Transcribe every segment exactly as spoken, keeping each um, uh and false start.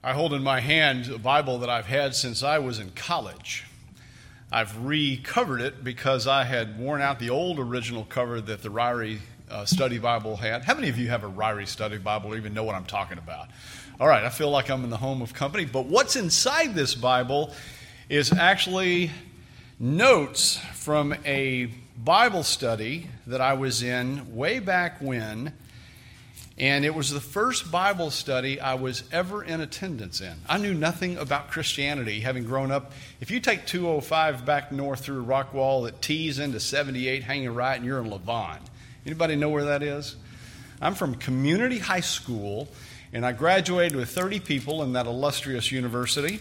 I hold in my hand a Bible that I've had since I was in college. I've recovered it because I had worn out the old original cover that the Ryrie uh, Study Bible had. How many of you have a Ryrie Study Bible or even know what I'm talking about? All right, I feel like I'm in the home of company. But what's inside this Bible is actually notes from a Bible study that I was in way back when. And it was the first Bible study I was ever in attendance in. I knew nothing about Christianity, having grown up. If you take two oh five back north through Rockwall, it tees into seventy-eight, hanging right, and you're in Levon. Anybody know where that is? I'm from Community High School, and I graduated with thirty people in that illustrious university.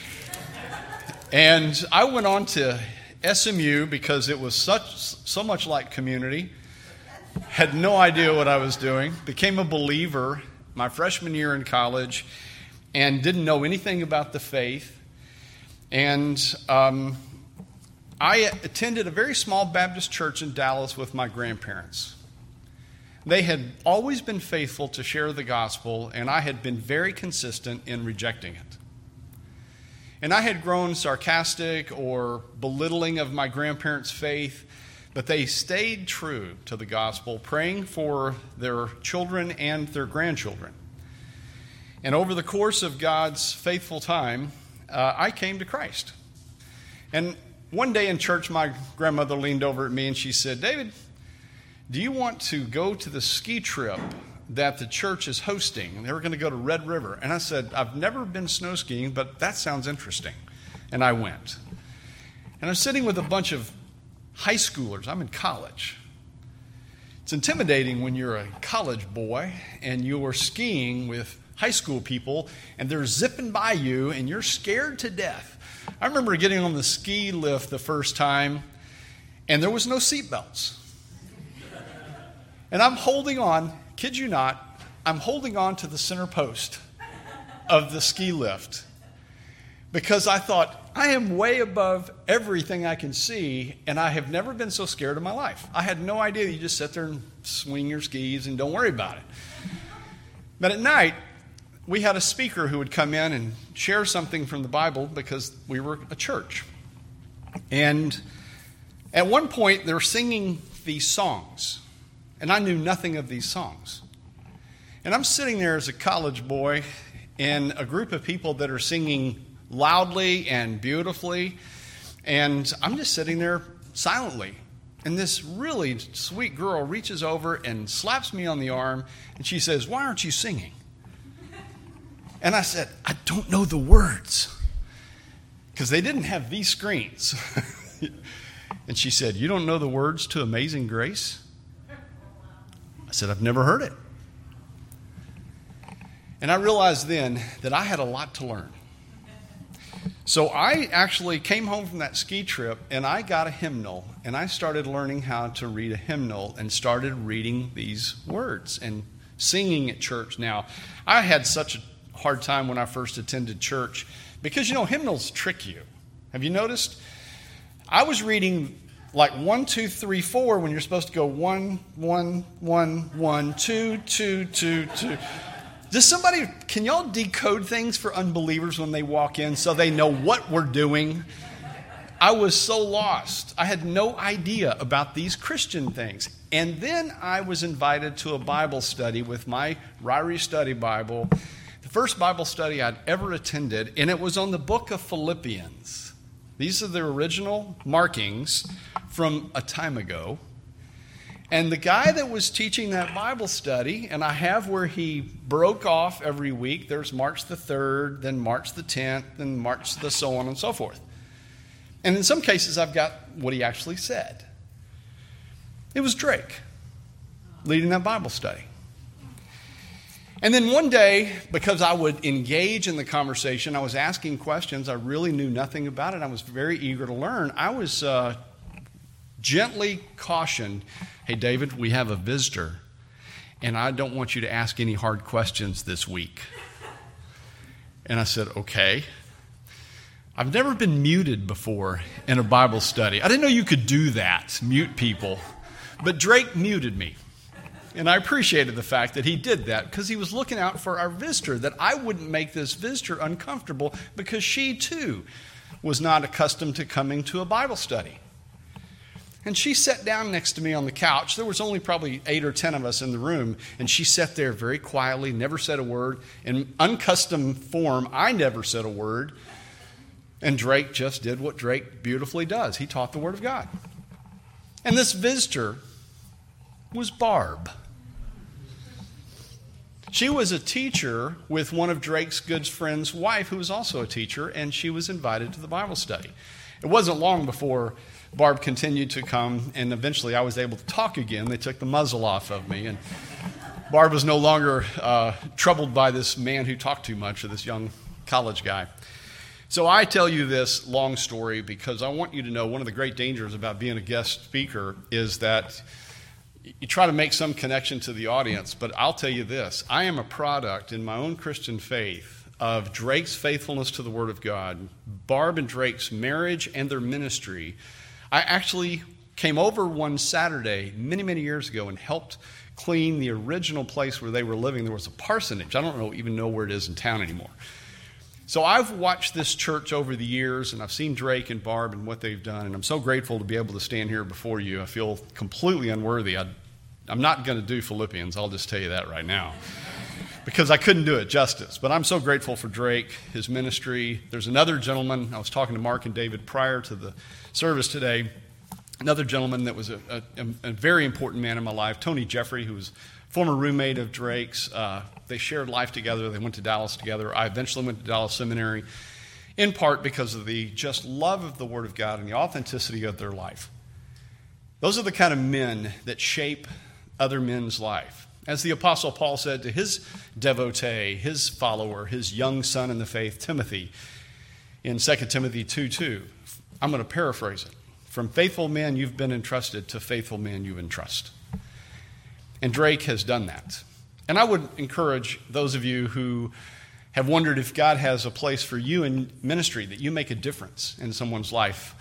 And I went on to S M U because it was such so much like Community. Had no idea what I was doing. Became a believer my freshman year in college and didn't know anything about the faith. And um, I attended a very small Baptist church in Dallas with my grandparents. They had always been faithful to share the gospel, and I had been very consistent in rejecting it. And I had grown sarcastic or belittling of my grandparents' faith, but they stayed true to the gospel, praying for their children and their grandchildren. And over the course of God's faithful time, uh, I came to Christ. And one day in church, my grandmother leaned over at me and she said, "David, do you want to go to the ski trip that the church is hosting?" And they were going to go to Red River. And I said, "I've never been snow skiing, but that sounds interesting." And I went. And I'm sitting with a bunch of high schoolers. I'm in college. It's intimidating when you're a college boy and you're skiing with high school people and they're zipping by you and you're scared to death. I remember getting on the ski lift the first time and there was no seatbelts. And I'm holding on, kid you not, I'm holding on to the center post of the ski lift because I thought, I am way above everything I can see, and I have never been so scared in my life. I had no idea that you just sit there and swing your skis and don't worry about it. But at night, we had a speaker who would come in and share something from the Bible because we were a church. And at one point, they were singing these songs, and I knew nothing of these songs. And I'm sitting there as a college boy in a group of people that are singing loudly and beautifully, and I'm just sitting there silently. And this really sweet girl reaches over and slaps me on the arm, and she says, "Why aren't you singing?" And I said, "I don't know the words," because they didn't have these screens. And she said, "You don't know the words to Amazing Grace?" I said, "I've never heard it." And I realized then that I had a lot to learn. So I actually came home from that ski trip and I got a hymnal and I started learning how to read a hymnal and started reading these words and singing at church. Now, I had such a hard time when I first attended church because, you know, hymnals trick you. Have you noticed? I was reading like one, two, three, four when you're supposed to go one, one, one, one, two, two, two, two. Does somebody, can y'all decode things for unbelievers when they walk in so they know what we're doing? I was so lost. I had no idea about these Christian things. And then I was invited to a Bible study with my Ryrie Study Bible, the first Bible study I'd ever attended, and it was on the book of Philippians. These are the original markings from a time ago. And the guy that was teaching that Bible study, and I have where he broke off every week. There's March the third, then March the tenth, then March the so on and so forth. And in some cases, I've got what he actually said. It was Drake leading that Bible study. And then one day, because I would engage in the conversation, I was asking questions. I really knew nothing about it. I was very eager to learn. I was uh, gently cautioned, "Hey, David, we have a visitor, and I don't want you to ask any hard questions this week." And I said, "Okay." I've never been muted before in a Bible study. I didn't know you could do that, mute people. But Drake muted me. And I appreciated the fact that he did that because he was looking out for our visitor, that I wouldn't make this visitor uncomfortable because she too was not accustomed to coming to a Bible study. And she sat down next to me on the couch. There was only probably eight or ten of us in the room, and she sat there very quietly, never said a word. In unaccustomed form, I never said a word. And Drake just did what Drake beautifully does. He taught the Word of God. And this visitor was Barb. She was a teacher with one of Drake's good friend's wife, who was also a teacher, and she was invited to the Bible study. It wasn't long before Barb continued to come, and eventually I was able to talk again. They took the muzzle off of me, and Barb was no longer uh, troubled by this man who talked too much, or this young college guy. So I tell you this long story because I want you to know one of the great dangers about being a guest speaker is that you try to make some connection to the audience, but I'll tell you this. I am a product in my own Christian faith of Drake's faithfulness to the Word of God, Barb and Drake's marriage and their ministry. I actually came over one Saturday many, many years ago and helped clean the original place where they were living. There was a parsonage. I don't know, even know where it is in town anymore. So I've watched this church over the years, and I've seen Drake and Barb and what they've done, and I'm so grateful to be able to stand here before you. I feel completely unworthy. I, I'm not going to do Philippians. I'll just tell you that right now, because I couldn't do it justice. But I'm so grateful for Drake, his ministry. There's another gentleman. I was talking to Mark and David prior to the service today. Another gentleman that was a, a, a very important man in my life, Tony Jeffrey, who was former roommate of Drake's. Uh, they shared life together. They went to Dallas together. I eventually went to Dallas Seminary, in part because of the just love of the Word of God and the authenticity of their life. Those are the kind of men that shape other men's life. As the Apostle Paul said to his devotee, his follower, his young son in the faith, Timothy, in Second Timothy two two. I'm going to paraphrase it. From faithful men you've been entrusted to faithful men you entrust. And Drake has done that. And I would encourage those of you who have wondered if God has a place for you in ministry, that you make a difference in someone's life,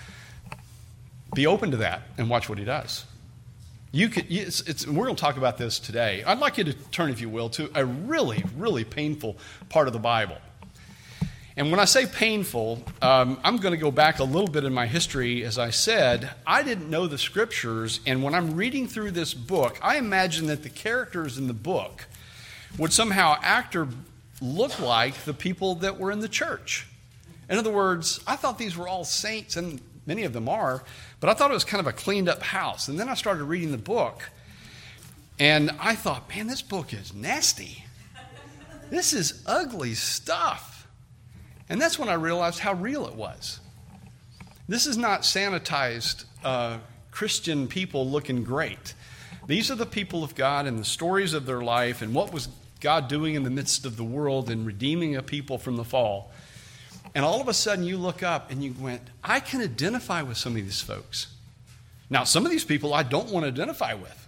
be open to that and watch what he does. You could, it's, it's, we're going to talk about this today. I'd like you to turn, if you will, to a really, really painful part of the Bible. And when I say painful, um, I'm going to go back a little bit in my history. As I said, I didn't know the Scriptures, and when I'm reading through this book, I imagine that the characters in the book would somehow act or look like the people that were in the church. In other words, I thought these were all saints, and many of them are, but I thought it was kind of a cleaned up house. And then I started reading the book, and I thought, man, this book is nasty. This is ugly stuff. And that's when I realized how real it was. This is not sanitized uh, Christian people looking great. These are the people of God and the stories of their life and what was God doing in the midst of the world and redeeming a people from the fall. And all of a sudden you look up and you went, I can identify with some of these folks. Now, some of these people I don't want to identify with.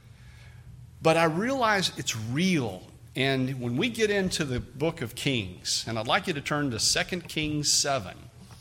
But I realize it's real. And when we get into the book of Kings, and I'd like you to turn to Second Kings seven,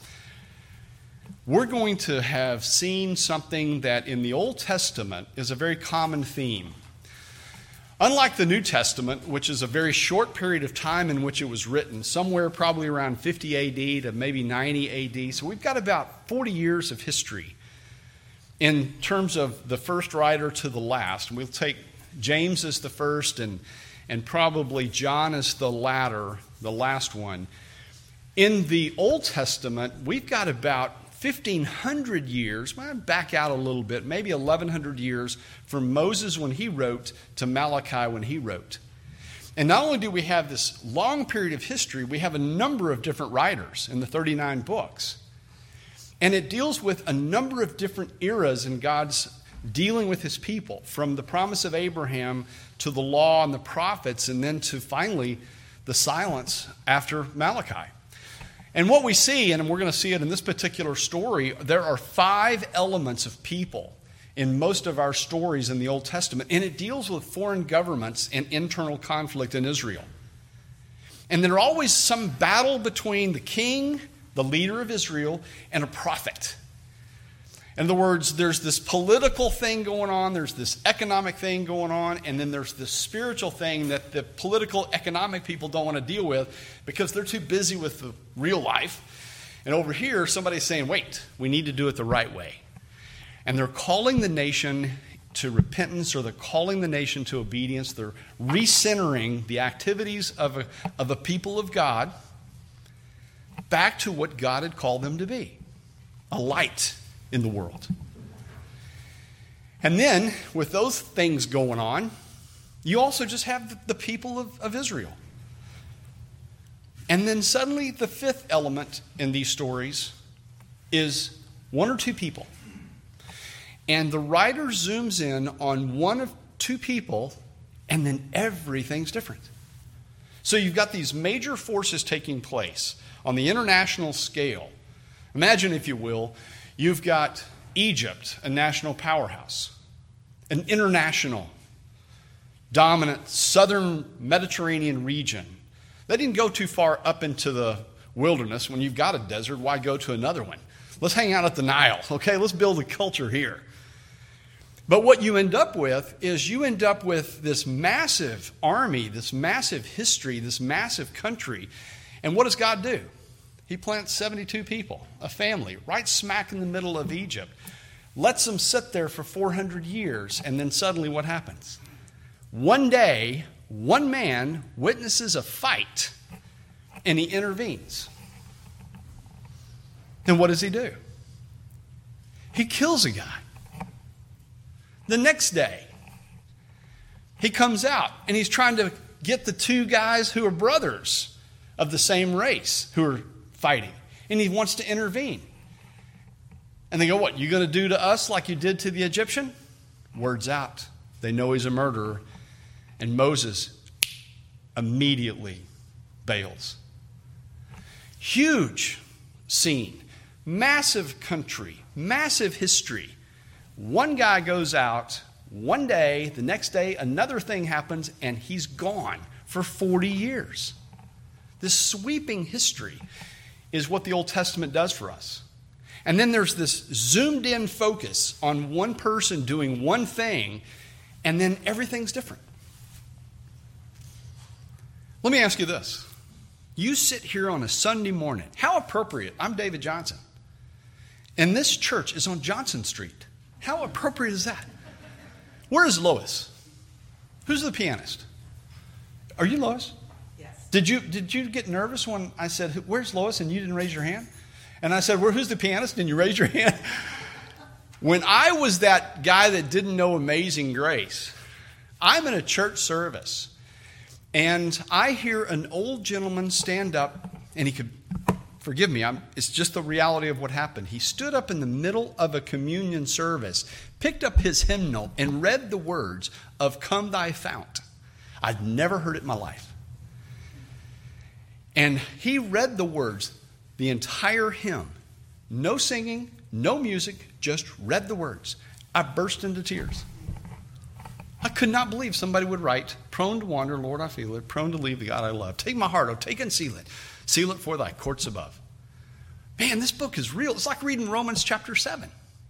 we're going to have seen something that in the Old Testament is a very common theme. Unlike the New Testament, which is a very short period of time in which it was written, somewhere probably around fifty A D to maybe ninety A D, so we've got about forty years of history in terms of the first writer to the last. We'll take James as the first and and probably John is the latter, the last one. In the Old Testament, we've got about fifteen hundred years, might back out a little bit, maybe eleven hundred years from Moses when he wrote to Malachi when he wrote. And not only do we have this long period of history, we have a number of different writers in the thirty-nine books. And it deals with a number of different eras in God's dealing with his people, from the promise of Abraham to the law and the prophets, and then to finally the silence after Malachi. And what we see, and we're going to see it in this particular story, there are five elements of people in most of our stories in the Old Testament, and it deals with foreign governments and internal conflict in Israel. And there's always some battle between the king, the leader of Israel, and a prophet. In other words, there's this political thing going on, there's this economic thing going on, and then there's this spiritual thing that the political, economic people don't want to deal with because they're too busy with the real life. And over here, somebody's saying, wait, we need to do it the right way. And they're calling the nation to repentance, or they're calling the nation to obedience. They're recentering the activities of a, of a people of God back to what God had called them to be, a light in the world. And then, with those things going on, you also just have the people of, of Israel. And then suddenly the fifth element in these stories is one or two people. And the writer zooms in on one of two people, and then everything's different. So you've got these major forces taking place on the international scale. Imagine, if you will, you've got Egypt, a national powerhouse, an international, dominant southern Mediterranean region. They didn't go too far up into the wilderness. When you've got a desert, why go to another one? Let's hang out at the Nile, okay? Let's build a culture here. But what you end up with is you end up with this massive army, this massive history, this massive country. And what does God do? He plants seventy-two people, a family, right smack in the middle of Egypt. Lets them sit there for four hundred years, and then suddenly what happens? One day, one man witnesses a fight, and he intervenes. Then what does he do? He kills a guy. The next day, he comes out, and he's trying to get the two guys who are brothers of the same race who are fighting, and he wants to intervene. And they go, what, you going to do to us like you did to the Egyptian? Word's out. They know he's a murderer. And Moses immediately bails. Huge scene. Massive country. Massive history. One guy goes out one day, the next day another thing happens, and he's gone for forty years. This sweeping history is what the Old Testament does for us. And then there's this zoomed in focus on one person doing one thing, and then everything's different. Let me ask you this. You sit here on a Sunday morning. How appropriate. I'm David Johnson. And this church is on Johnson Street. How appropriate is that? Where is Lois? Who's the pianist? Are you Lois? Yes. Did you did you get nervous when I said, where's Lois? And you didn't raise your hand? And I said, well, who's the pianist? And you raised your hand? When I was that guy that didn't know Amazing Grace, I'm in a church service. And I hear an old gentleman stand up, and he could, forgive me, I'm, it's just the reality of what happened. He stood up in the middle of a communion service, picked up his hymnal, and read the words of Come Thy Fount. I'd never heard it in my life. And he read the words, the entire hymn. No singing, no music, just read the words. I burst into tears. I could not believe somebody would write, prone to wander, Lord, I feel it, prone to leave the God I love. Take my heart, oh, take and seal it. Seal it for thy courts above. Man, this book is real. It's like reading Romans chapter seven.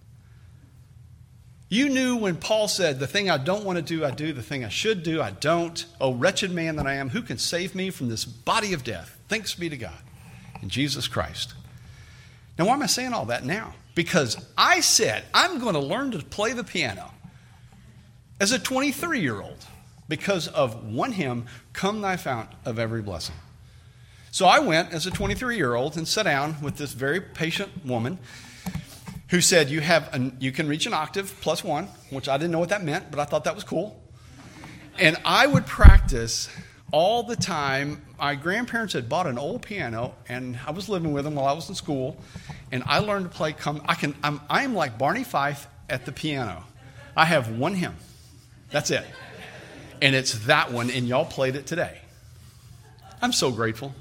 You knew when Paul said, the thing I don't want to do, I do. The thing I should do, I don't. Oh, wretched man that I am, who can save me from this body of death? Thanks be to God in Jesus Christ. Now, why am I saying all that now? Because I said, I'm going to learn to play the piano as a twenty-three-year-old because of one hymn, Come Thy Fount of Every Blessing. So I went as a twenty-three-year-old and sat down with this very patient woman who said, you have an, you can reach an octave plus one, which I didn't know what that meant, but I thought that was cool. And I would practice all the time. My grandparents had bought an old piano, and I was living with them while I was in school, and I learned to play. Come, I can. I'm, I'm like Barney Fife at the piano. I have one hymn. That's it. And it's that one, and y'all played it today. I'm so grateful.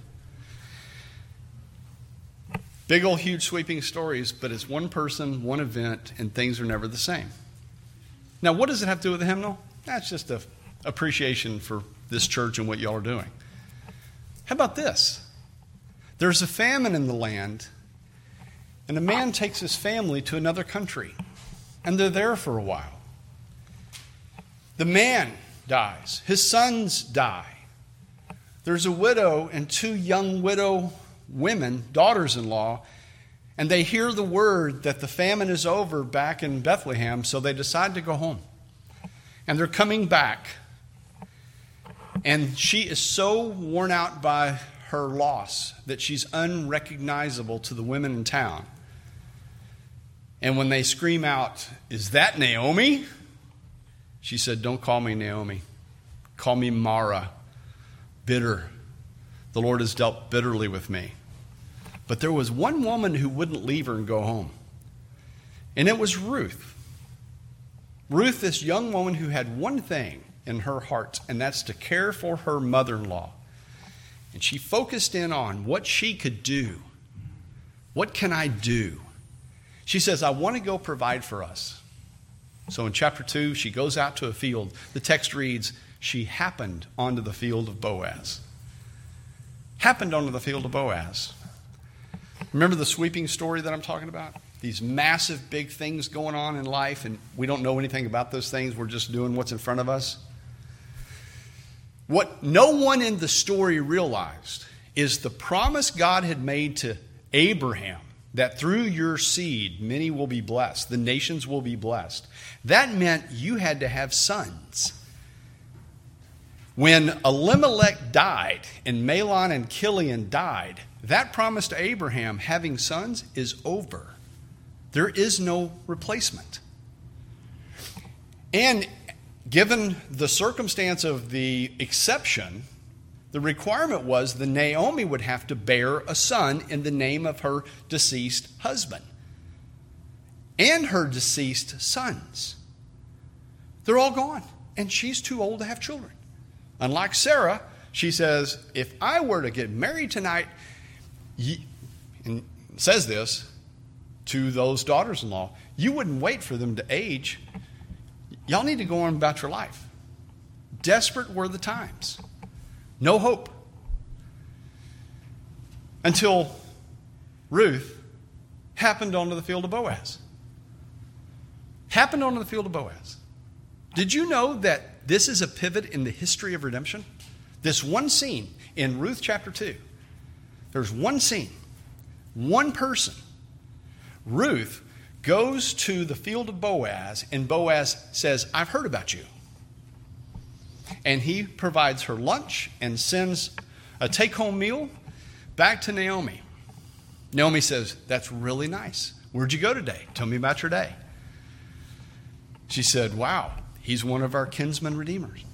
Big old huge sweeping stories, but it's one person, one event, and things are never the same. Now, what does it have to do with the hymnal? That's just an appreciation for this church and what y'all are doing. How about this? There's a famine in the land, And a man takes his family to another country, and they're there for a while. The man dies. His sons die. There's a widow and two young widow women, daughters-in-law, and they hear the word that the famine is over back in Bethlehem, so they decide to go home. And they're coming back. And she is so worn out by her loss that she's unrecognizable to the women in town. And when they scream out, "Is that Naomi?" She said, "Don't call me Naomi. Call me Mara, bitter. The Lord has dealt bitterly with me." But there was one woman who wouldn't leave her and go home. And it was Ruth. Ruth, this young woman who had one thing in her heart, and that's to care for her mother-in-law. And she focused in on what she could do. What can I do? She says, "I want to go provide for us." So in chapter two, she goes out to a field. The text reads, she happened onto the field of Boaz. Happened onto the field of Boaz. Remember the sweeping story that I'm talking about? These massive big things going on in life, and we don't know anything about those things. We're just doing what's in front of us. What no one in the story realized is the promise God had made to Abraham, that through your seed, many will be blessed. The nations will be blessed. That meant you had to have sons. When Elimelech died and Mahlon and Chilion died, that promise to Abraham, having sons, is over. There is no replacement. And given the circumstance of the exception, the requirement was that Naomi would have to bear a son in the name of her deceased husband and her deceased sons. They're all gone, and she's too old to have children. Unlike Sarah, she says, if I were to get married tonight, and says this to those daughters-in-law, you wouldn't wait for them to age. Y'all need to go on about your life. Desperate were the times. No hope. Until Ruth happened onto the field of Boaz. Happened onto the field of Boaz. Did you know that this is a pivot in the history of redemption? This one scene in Ruth chapter two. There's one scene, one person. Ruth goes to the field of Boaz, and Boaz says, I've heard about you. And he provides her lunch and sends a take-home meal back to Naomi. Naomi says, that's really nice. Where'd you go today? Tell me about your day. She said, wow, he's one of our kinsman redeemers.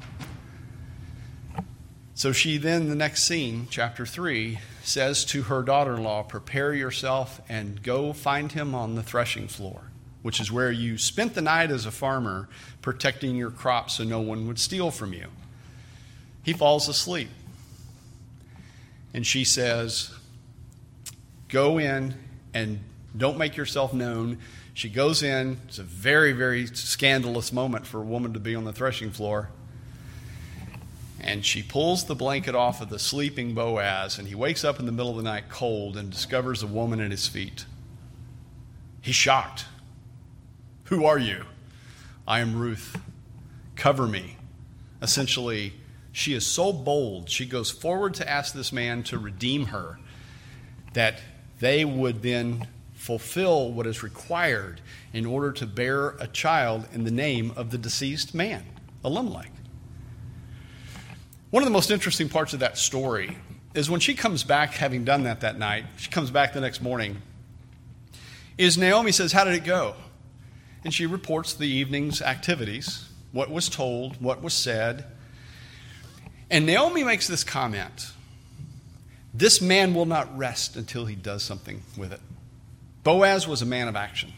So she then, the next scene, chapter three, says to her daughter-in-law, prepare yourself and go find him on the threshing floor, which is where you spent the night as a farmer protecting your crops so no one would steal from you. He falls asleep. And she says, go in and don't make yourself known. She goes in. It's a very, very scandalous moment for a woman to be on the threshing floor. And she pulls the blanket off of the sleeping Boaz, and he wakes up in the middle of the night cold and discovers a woman at his feet. He's shocked. Who are you? I am Ruth. Cover me. Essentially, she is so bold, she goes forward to ask this man to redeem her, that they would then fulfill what is required in order to bear a child in the name of the deceased man, Elimelech. One of the most interesting parts of that story is when she comes back, having done that that night, she comes back the next morning, is Naomi says, how did it go? And she reports the evening's activities, what was told, what was said. And Naomi makes this comment, this man will not rest until he does something with it. Boaz was a man of action.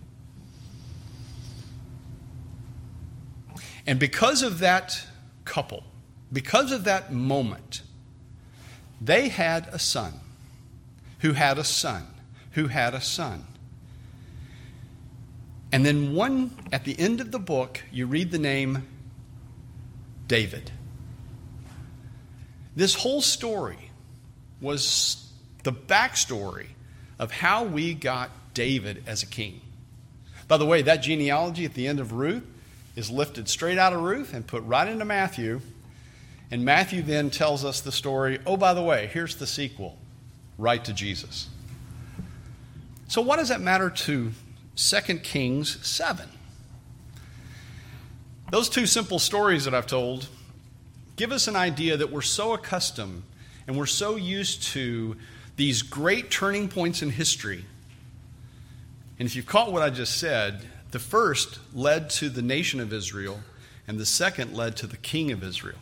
And because of that couple, because of that moment, they had a son who had a son who had a son. And then one, at the end of the book, you read the name David. This whole story was the backstory of how we got David as a king. By the way, that genealogy at the end of Ruth is lifted straight out of Ruth and put right into Matthew. And Matthew then tells us the story, oh, by the way, here's the sequel, right to Jesus. So what does that matter to Second Kings seven? Those two simple stories that I've told give us an idea that we're so accustomed and we're so used to these great turning points in history. And if you've caught what I just said, the first led to the nation of Israel, and the second led to the king of Israel.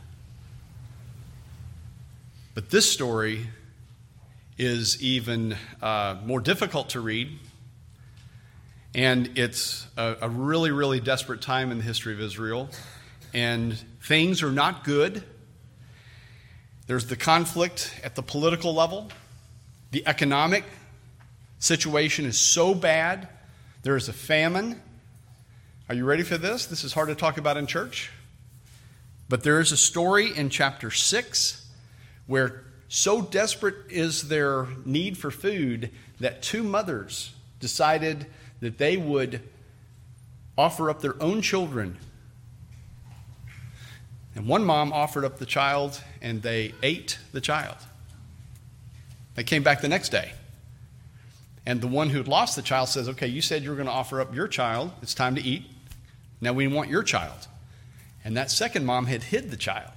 But this story is even uh, more difficult to read, and it's a, a really, really desperate time in the history of Israel, and things are not good. There's the conflict at the political level. The economic situation is so bad. There is a famine. Are you ready for this? This is hard to talk about in church. But there is a story in chapter six where so desperate is their need for food that two mothers decided that they would offer up their own children. And one mom offered up the child, and they ate the child. They came back the next day. And the one who'd lost the child says, okay, you said you were going to offer up your child. It's time to eat. Now we want your child. And that second mom had hid the child.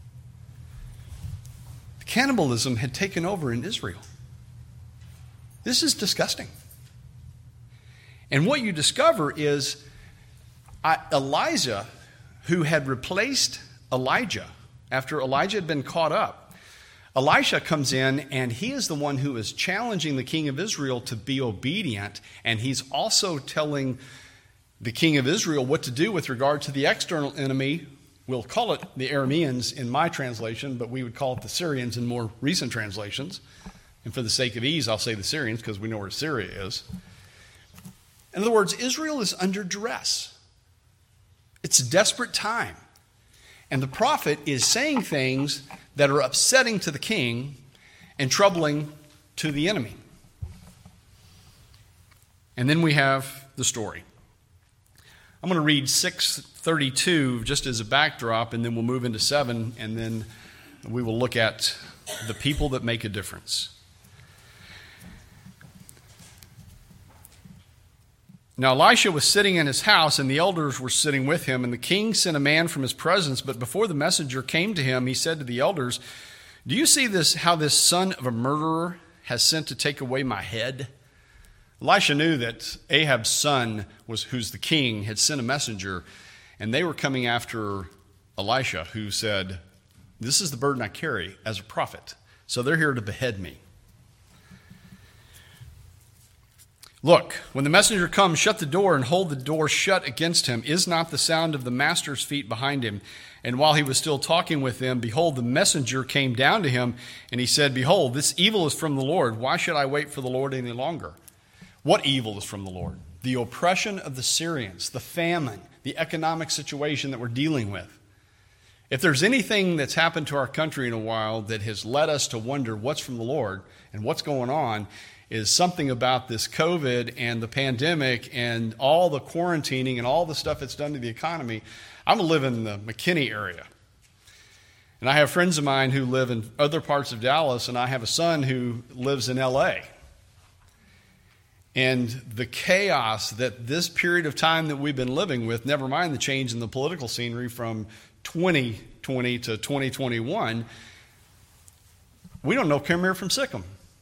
Cannibalism had taken over in Israel. This is disgusting. And what you discover is uh, Elijah, who had replaced Elijah after Elijah had been caught up, Elisha comes in, and he is the one who is challenging the king of Israel to be obedient, and he's also telling the king of Israel what to do with regard to the external enemy. We'll call it the Arameans in my translation, but we would call it the Syrians in more recent translations. And for the sake of ease, I'll say the Syrians because we know where Syria is. In other words, Israel is under duress. It's a desperate time. And the prophet is saying things that are upsetting to the king and troubling to the enemy. And then we have the story. I'm going to read six thirty-two just as a backdrop, and then we'll move into seven, and then we will look at the people that make a difference. Now Elisha was sitting in his house, and the elders were sitting with him, and the king sent a man from his presence, but before the messenger came to him, he said to the elders, "Do you see this, how this son of a murderer has sent to take away my head?" Elisha knew that Ahab's son, was who's the king, had sent a messenger, and they were coming after Elisha, who said, "This is the burden I carry as a prophet, so they're here to behead me. Look, when the messenger comes, shut the door and hold the door shut against him. Is not the sound of the master's feet behind him?" And while he was still talking with them, behold, the messenger came down to him, and he said, "Behold, this evil is from the Lord. Why should I wait for the Lord any longer?" What evil is from the Lord? The oppression of the Syrians, the famine, the economic situation that we're dealing with. If there's anything that's happened to our country in a while that has led us to wonder what's from the Lord and what's going on, is something about this COVID and the pandemic and all the quarantining and all the stuff it's done to the economy. I'm living in the McKinney area. And I have friends of mine who live in other parts of Dallas, and I have a son who lives in L A. And the chaos that this period of time that we've been living with, never mind the change in the political scenery from twenty twenty to twenty twenty-one, we don't know Khmer from Sikkim.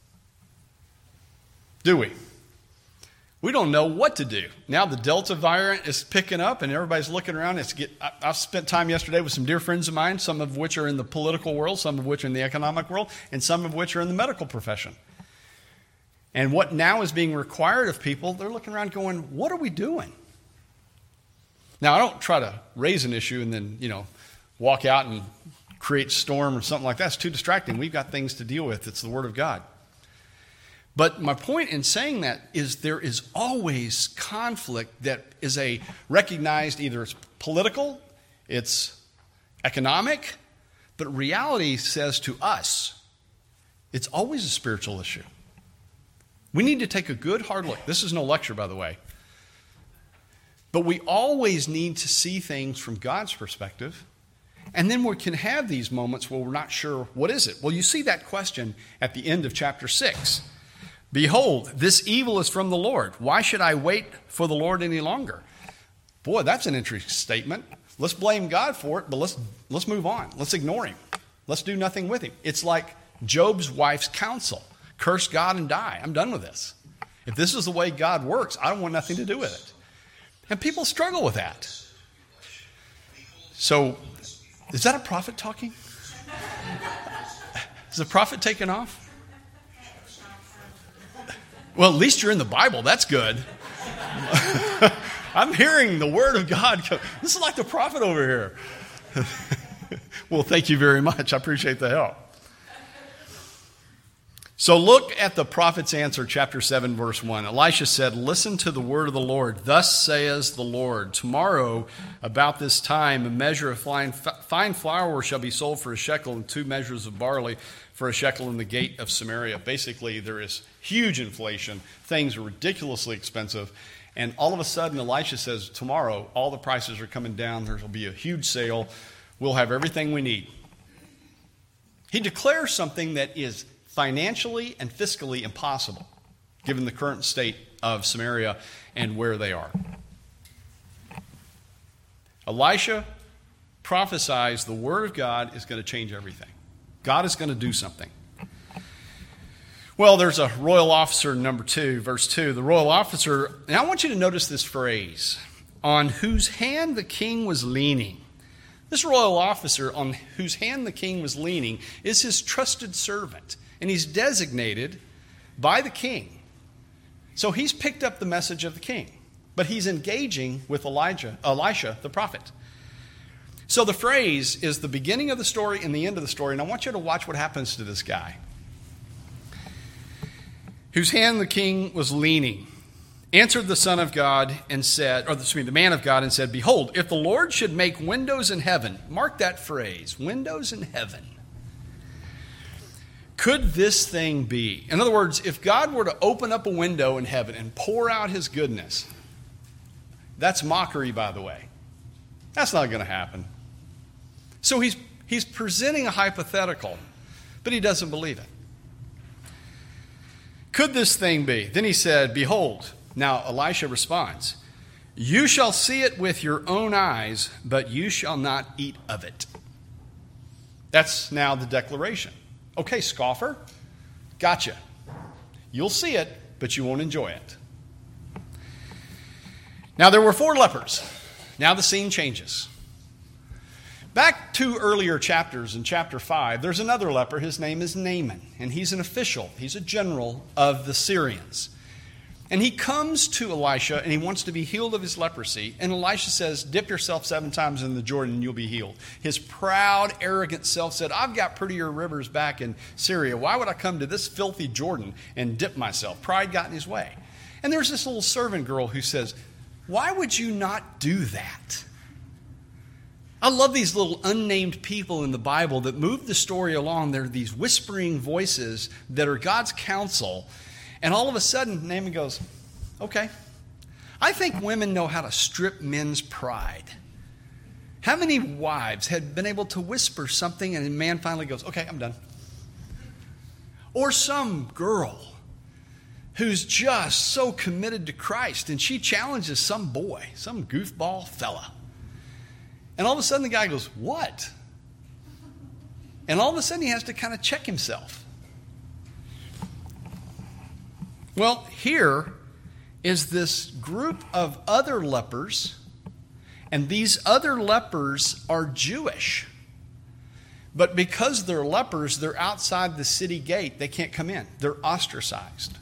Do we? We don't know what to do. Now the Delta variant is picking up, and everybody's looking around. It's get, I, I've spent time yesterday with some dear friends of mine, some of which are in the political world, some of which are in the economic world, and some of which are in the medical profession. And what now is being required of people, they're looking around going, what are we doing? Now, I don't try to raise an issue and then, you know, walk out and create storm or something like that. It's too distracting. We've got things to deal with. It's the Word of God. But my point in saying that is there is always conflict that is a recognized, either it's political, it's economic, but reality says to us, it's always a spiritual issue. We need to take a good hard look. This is no lecture, by the way. But we always need to see things from God's perspective. And then we can have these moments where we're not sure, what is it? Well, you see that question at the end of chapter six. Behold, this evil is from the Lord. Why should I wait for the Lord any longer? Boy, that's an interesting statement. Let's blame God for it, but let's let's move on. Let's ignore him. Let's do nothing with him. It's like Job's wife's counsel. Curse God and die. I'm done with this. If this is the way God works, I don't want nothing to do with it. And people struggle with that. So, is that a prophet talking? Is the prophet taking off? Well, at least you're in the Bible. That's good. I'm hearing the word of God. This is like the prophet over here. Well, thank you very much. I appreciate the help. So look at the prophet's answer, chapter seven, verse one. Elisha said, listen to the word of the Lord. Thus says the Lord, tomorrow about this time a measure of fine, fine flour shall be sold for a shekel and two measures of barley for a shekel in the gate of Samaria. Basically, there is huge inflation. Things are ridiculously expensive. And all of a sudden, Elisha says, tomorrow, all the prices are coming down. There will be a huge sale. We'll have everything we need. He declares something that is financially and fiscally impossible, given the current state of Samaria and where they are. Elisha prophesies the word of God is going to change everything. God is going to do something. Well, there's a royal officer, number two, verse two. The royal officer, and I want you to notice this phrase, on whose hand the king was leaning. This royal officer on whose hand the king was leaning is his trusted servant, and he's designated by the king. So he's picked up the message of the king, but he's engaging with Elijah, Elisha, the prophet. So the phrase is the beginning of the story and the end of the story, and I want you to watch what happens to this guy. Whose hand the king was leaning, answered the Son of God and said, or excuse me, the man of God and said, behold, if the Lord should make windows in heaven, mark that phrase, windows in heaven, could this thing be? In other words, if God were to open up a window in heaven and pour out his goodness, that's mockery, by the way. That's not going to happen. So he's, he's presenting a hypothetical, but he doesn't believe it. Could this thing be? Then he said, behold. Now Elisha responds, you shall see it with your own eyes, but you shall not eat of it. That's now the declaration. Okay, scoffer, gotcha. You'll see it, but you won't enjoy it. Now there were four lepers. Now the scene changes. Back two earlier chapters, in chapter five, there's another leper. His name is Naaman, and he's an official. He's a general of the Syrians. And he comes to Elisha, and he wants to be healed of his leprosy. And Elisha says, dip yourself seven times in the Jordan, and you'll be healed. His proud, arrogant self said, I've got prettier rivers back in Syria. Why would I come to this filthy Jordan and dip myself? Pride got in his way. And there's this little servant girl who says, why would you not do that? I love these little unnamed people in the Bible that move the story along. They're these whispering voices that are God's counsel. And all of a sudden, Naaman goes, okay, I think women know how to strip men's pride. How many wives had been able to whisper something and a man finally goes, okay, I'm done? Or some girl who's just so committed to Christ and she challenges some boy, some goofball fella. And all of a sudden the guy goes, what? And all of a sudden he has to kind of check himself. Well, here is this group of other lepers, and these other lepers are Jewish. But because they're lepers, they're outside the city gate. They can't come in. They're ostracized.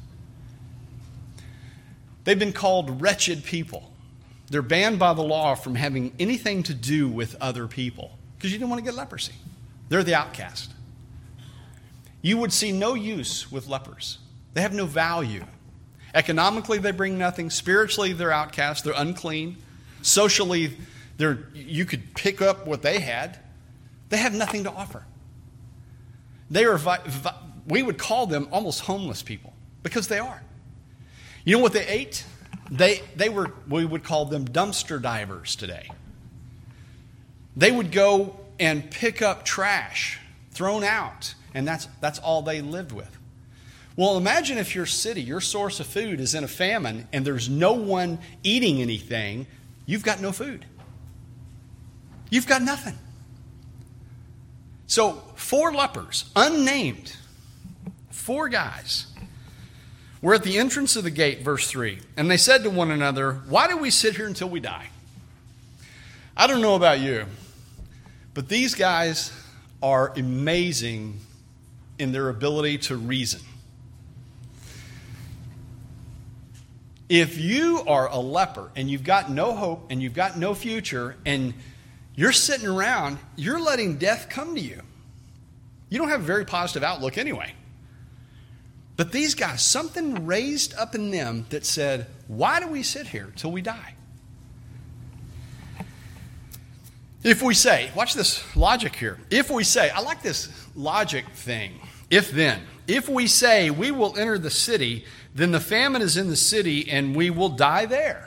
They've been called wretched people. They're banned by the law from having anything to do with other people because you don't want to get leprosy. They're the outcast. You would see no use with lepers. They have no value. Economically, they bring nothing. Spiritually, they're outcasts. They're unclean. Socially, they're, you could pick up what they had. They have nothing to offer. They are, we would call them almost homeless people because they are. You know what they ate? They, they were, we would call them dumpster divers today. They would go and pick up trash thrown out, and that's, that's all they lived with. Well, imagine if your city, your source of food is in a famine and there's no one eating anything, you've got no food. You've got nothing. So, four lepers, unnamed, four guys, were at the entrance of the gate, verse three, and they said to one another, "Why do we sit here until we die?" I don't know about you, but these guys are amazing in their ability to reason. If you are a leper and you've got no hope and you've got no future and you're sitting around, you're letting death come to you. You don't have a very positive outlook anyway. But these guys, something raised up in them that said, why do we sit here till we die? If we say, watch this logic here. If we say, I like this logic thing. If then, if we say we will enter the city, then the famine is in the city and we will die there.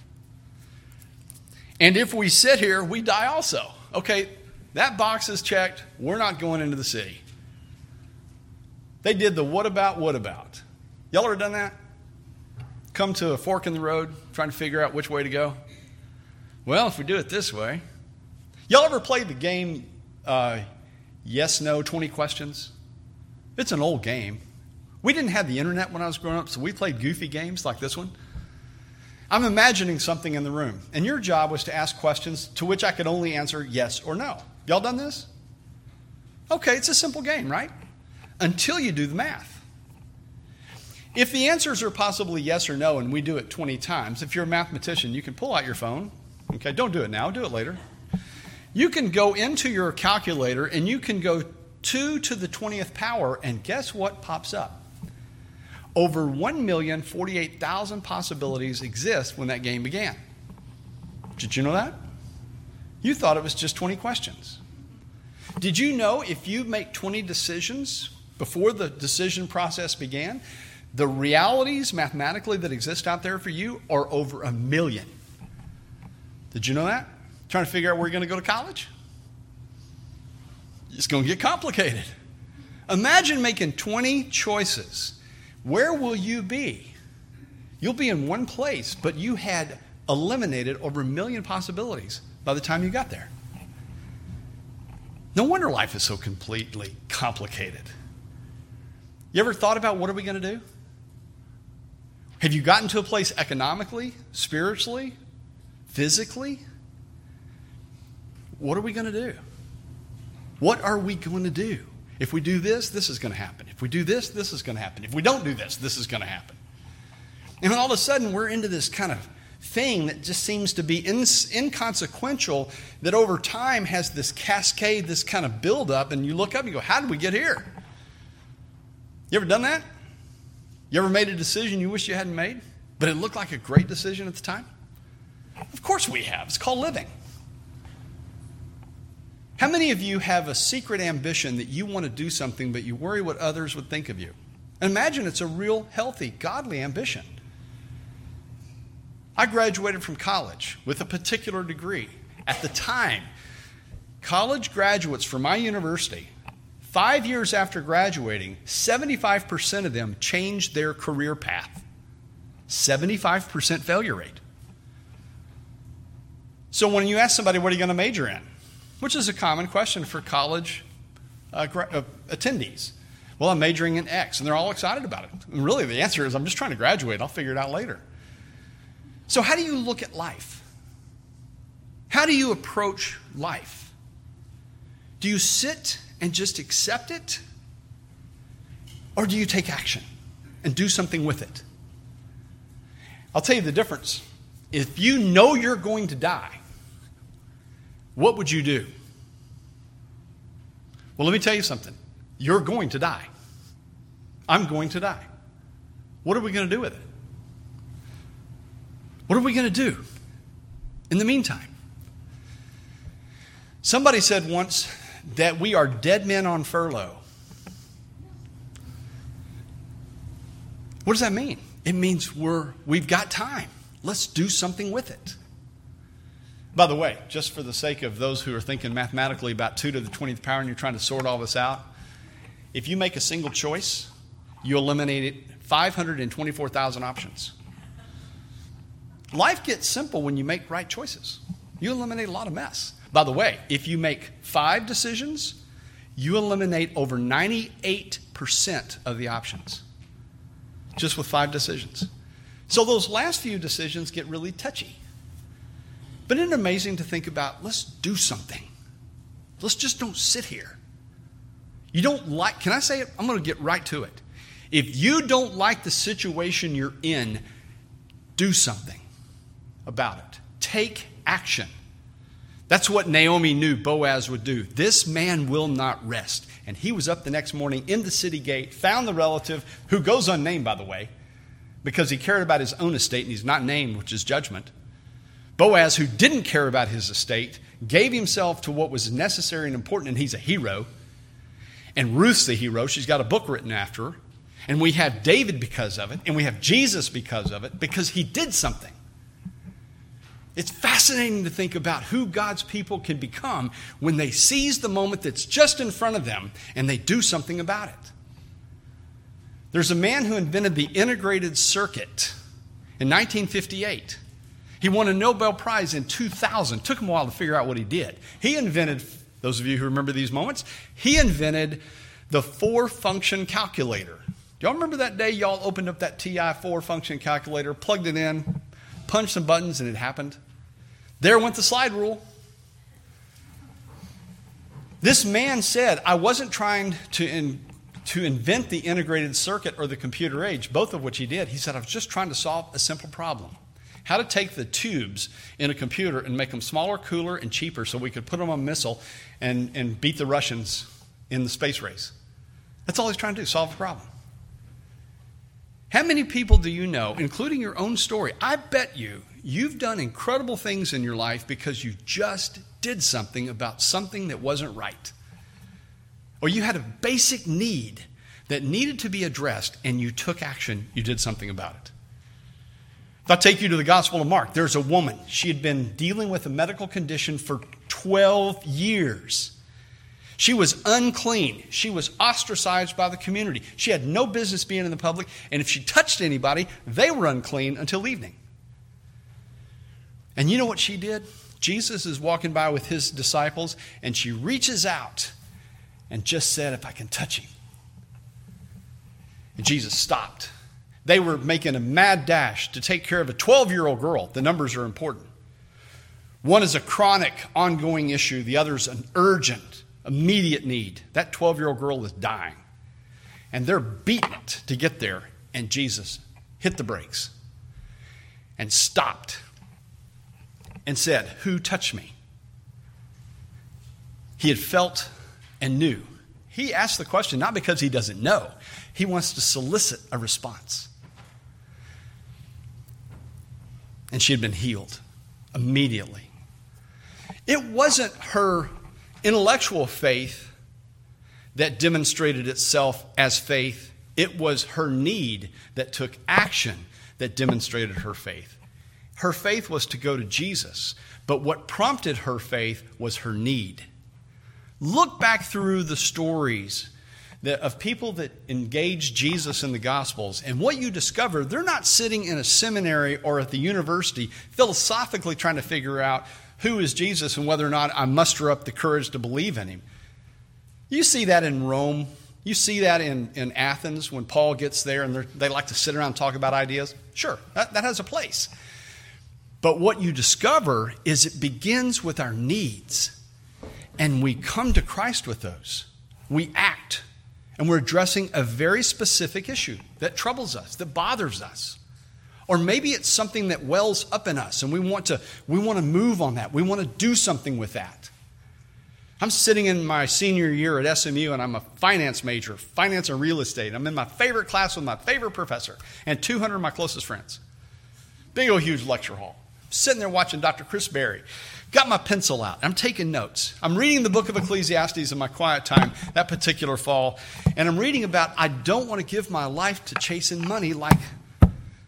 And if we sit here, we die also. Okay, that box is checked. We're not going into the city. They did the what about, what about. Y'all ever done that? Come to a fork in the road, trying to figure out which way to go? Well, if we do it this way. Y'all ever played the game uh, Yes, No, twenty questions? It's an old game. We didn't have the internet when I was growing up, so we played goofy games like this one. I'm imagining something in the room, and your job was to ask questions to which I could only answer yes or no. Y'all done this? Okay, it's a simple game, right? Until you do the math. If the answers are possibly yes or no, and we do it twenty times, if you're a mathematician, you can pull out your phone. Okay, don't do it now, do it later. You can go into your calculator, and you can go two to the twentieth power, and guess what pops up? Over one million forty-eight thousand possibilities exist when that game began. Did you know that? You thought it was just twenty questions. Did you know if you make twenty decisions before the decision process began, the realities mathematically that exist out there for you are over a million? Did you know that? Trying to figure out where you're going to go to college? It's going to get complicated. Imagine making twenty choices. Where will you be? You'll be in one place, but you had eliminated over a million possibilities by the time you got there. No wonder life is so completely complicated. You ever thought about what are we going to do? Have you gotten to a place economically, spiritually, physically? What are we going to do? What are we going to do? If we do this, this is going to happen. If we do this, this is going to happen. If we don't do this, this is going to happen. And all of a sudden, we're into this kind of thing that just seems to be in, inconsequential, that over time has this cascade, this kind of buildup, and you look up and you go, how did we get here? You ever done that? You ever made a decision you wish you hadn't made, but it looked like a great decision at the time? Of course we have. It's called living. How many of you have a secret ambition that you want to do something, but you worry what others would think of you? And imagine it's a real, healthy, godly ambition. I graduated from college with a particular degree. At the time, college graduates from my university, five years after graduating, seventy-five percent of them changed their career path. seventy-five percent failure rate. So when you ask somebody, what are you going to major in? Which is a common question for college uh, gra- uh, attendees. Well, I'm majoring in X, and they're all excited about it. And really, the answer is, I'm just trying to graduate. I'll figure it out later. So how do you look at life? How do you approach life? Do you sit and just accept it? Or do you take action and do something with it? I'll tell you the difference. If you know you're going to die, what would you do? Well, let me tell you something. You're going to die. I'm going to die. What are we going to do with it? What are we going to do in the meantime? Somebody said once that we are dead men on furlough. What does that mean? It means we're, we've got time. Let's do something with it. By the way, just for the sake of those who are thinking mathematically about two to the twentieth power and you're trying to sort all this out, if you make a single choice, you eliminate five hundred twenty-four thousand options. Life gets simple when you make right choices. You eliminate a lot of mess. By the way, if you make five decisions, you eliminate over ninety-eight percent of the options just with five decisions. So those last few decisions get really touchy. But isn't it amazing to think about, let's do something. Let's just don't sit here. You don't like, can I say it? I'm going to get right to it. If you don't like the situation you're in, do something about it. Take action. That's what Naomi knew Boaz would do. This man will not rest. And he was up the next morning in the city gate, found the relative, who goes unnamed, by the way, because he cared about his own estate, and he's not named, which is judgment. Boaz, who didn't care about his estate, gave himself to what was necessary and important, and he's a hero. And Ruth's the hero. She's got a book written after her. And we have David because of it, and we have Jesus because of it, because he did something. It's fascinating to think about who God's people can become when they seize the moment that's just in front of them and they do something about it. There's a man who invented the integrated circuit in nineteen fifty-eight. He won a Nobel Prize in two thousand. Took him a while to figure out what he did. He invented, those of you who remember these moments, he invented the four-function calculator. Do y'all remember that day y'all opened up that T I four-function calculator, plugged it in, punched some buttons, and it happened? There went the slide rule. This man said, I wasn't trying to, in, to invent the integrated circuit or the computer age, both of which he did. He said, I was just trying to solve a simple problem. How to take the tubes in a computer and make them smaller, cooler, and cheaper so we could put them on a missile and, and beat the Russians in the space race. That's all he's trying to do, solve a problem. How many people do you know, including your own story? I bet you, you've done incredible things in your life because you just did something about something that wasn't right. Or you had a basic need that needed to be addressed and you took action, you did something about it. If I take you to the Gospel of Mark, there's a woman. She had been dealing with a medical condition for twelve years. She was unclean. She was ostracized by the community. She had no business being in the public, and if she touched anybody, they were unclean until evening. And you know what she did? Jesus is walking by with his disciples, and she reaches out and just said, if I can touch him. And Jesus stopped. They were making a mad dash to take care of a twelve-year-old girl. The numbers are important. One is a chronic, ongoing issue. The other is an urgent, immediate need. That twelve-year-old girl is dying. And they're beating it to get there. And Jesus hit the brakes and stopped and said, who touched me? He had felt and knew. He asked the question not because he doesn't know. He wants to solicit a response. And she had been healed immediately. It wasn't her intellectual faith that demonstrated itself as faith. It was her need that took action that demonstrated her faith. Her faith was to go to Jesus, but what prompted her faith was her need. Look back through the stories that of people that engage Jesus in the Gospels, and what you discover, they're not sitting in a seminary or at the university philosophically trying to figure out who is Jesus and whether or not I muster up the courage to believe in him. You see that in Rome. You see that in, in Athens when Paul gets there and they like to sit around and talk about ideas. Sure, that, that has a place. But what you discover is it begins with our needs. And we come to Christ with those. We act. And we're addressing a very specific issue that troubles us, that bothers us. Or maybe it's something that wells up in us and we want to, we want to move on that. We want to do something with that. I'm sitting in my senior year at S M U and I'm a finance major, finance and real estate. I'm in my favorite class with my favorite professor and two hundred of my closest friends. Big old huge lecture hall. Sitting there watching Doctor Chris Berry. Got my pencil out. I'm taking notes. I'm reading the book of Ecclesiastes in my quiet time that particular fall. And I'm reading about I don't want to give my life to chasing money like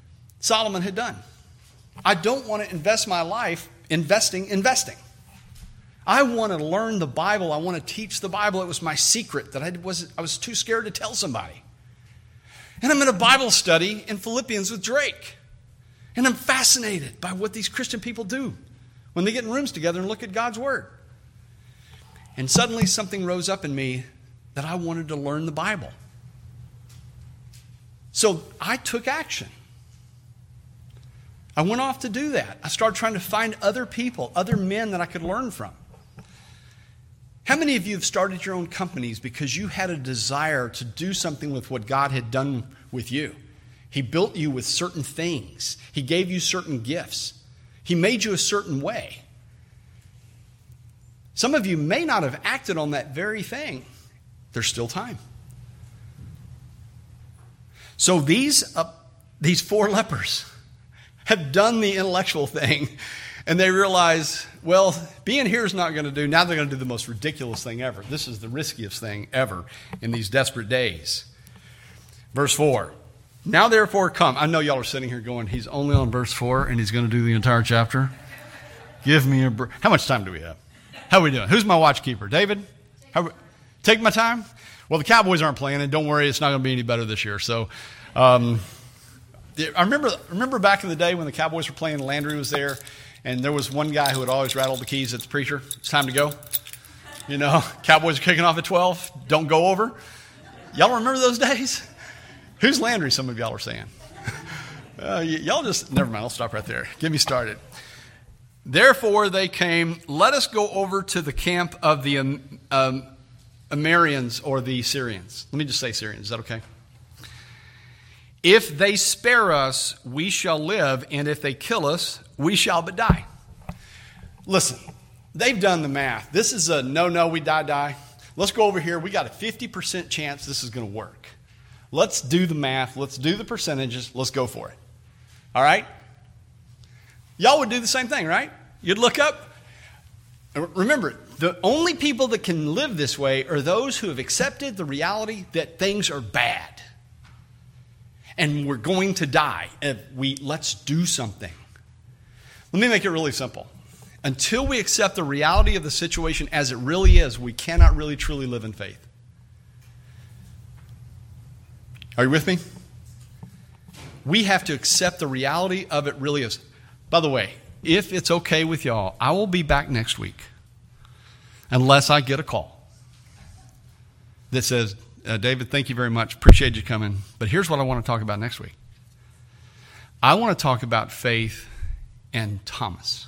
Solomon had done. I don't want to invest my life investing, investing. I want to learn the Bible. I want to teach the Bible. It was my secret that I was, I was too scared to tell somebody. And I'm in a Bible study in Philippians with Drake. And I'm fascinated by what these Christian people do when they get in rooms together and look at God's Word. And suddenly something rose up in me that I wanted to learn the Bible. So I took action. I went off to do that. I started trying to find other people, other men that I could learn from. How many of you have started your own companies because you had a desire to do something with what God had done with you? He built you with certain things. He gave you certain gifts. He made you a certain way. Some of you may not have acted on that very thing. There's still time. So these, uh, these four lepers have done the intellectual thing, and they realize, well, being here is not going to do. Now they're going to do the most ridiculous thing ever. This is the riskiest thing ever in these desperate days. Verse four. Now therefore come. I know y'all are sitting here going, he's only on verse four, and he's going to do the entire chapter. Give me a break. How much time do we have? How are we doing? Who's my watchkeeper? David? How we, take my time? Well, the Cowboys aren't playing, and don't worry, it's not going to be any better this year. So, um, I remember remember back in the day when the Cowboys were playing, Landry was there, and there was one guy who would always rattle the keys at the preacher. It's time to go. You know, Cowboys are kicking off at twelve. Don't go over. Y'all remember those days? Who's Landry, some of y'all are saying? uh, y- y'all just, never mind, I'll stop right there. Get me started. Therefore they came, let us go over to the camp of the um, um, Amarians or the Syrians. Let me just say Syrians, is that okay? If they spare us, we shall live, and if they kill us, we shall but die. Listen, they've done the math. This is a no, no, we die, die. Let's go over here. We got a fifty percent chance this is going to work. Let's do the math. Let's do the percentages. Let's go for it. All right? Y'all would do the same thing, right? You'd look up. Remember, the only people that can live this way are those who have accepted the reality that things are bad. And we're going to die. And we let's do something. Let me make it really simple. Until we accept the reality of the situation as it really is, we cannot really truly live in faith. Are you with me? We have to accept the reality of it really is. By the way, if it's okay with y'all, I will be back next week unless I get a call that says, uh, David, thank you very much. Appreciate you coming. But here's what I want to talk about next week. I want to talk about faith and Thomas.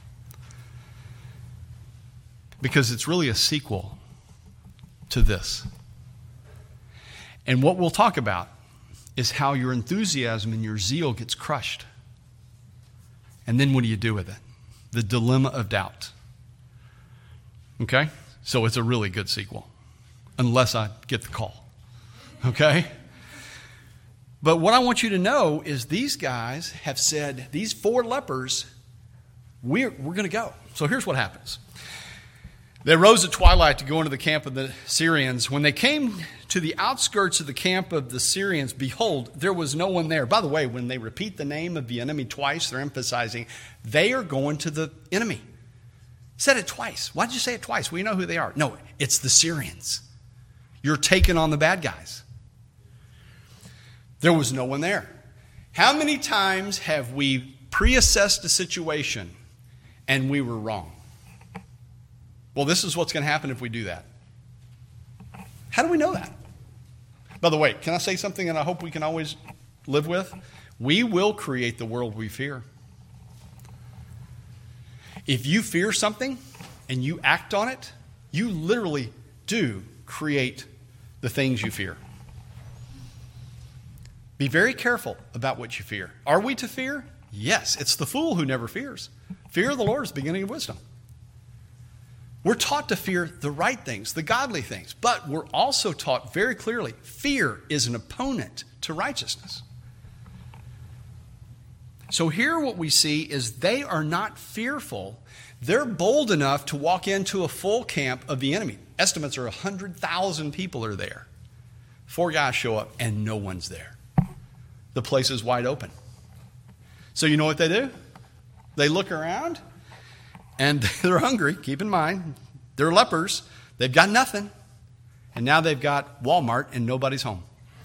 Because it's really a sequel to this. And what we'll talk about is how your enthusiasm and your zeal gets crushed. And then what do you do with it? The dilemma of doubt. Okay? So it's a really good sequel. Unless I get the call. Okay? But what I want you to know is these guys have said, these four lepers, we're, we're going to go. So here's what happens. They rose at twilight to go into the camp of the Syrians. When they came to the outskirts of the camp of the Syrians, behold, there was no one there. By the way, when they repeat the name of the enemy twice, they're emphasizing they are going to the enemy. Said it twice. Why did you say it twice? We know who they are. No, it's the Syrians. You're taking on the bad guys. There was no one there. How many times have we pre-assessed a situation and we were wrong? Well, this is what's going to happen if we do that. How do we know that? By the way, can I say something that I hope we can always live with? We will create the world we fear. If you fear something and you act on it, you literally do create the things you fear. Be very careful about what you fear. Are we to fear? Yes, it's the fool who never fears. Fear of the Lord is the beginning of wisdom. We're taught to fear the right things, the godly things, but we're also taught very clearly fear is an opponent to righteousness. So here what we see is they are not fearful. They're bold enough to walk into a full camp of the enemy. Estimates are one hundred thousand people are there. Four guys show up and no one's there. The place is wide open. So you know what they do? They look around, and they're hungry. Keep in mind, they're lepers. They've got nothing. And now they've got Walmart, and nobody's home.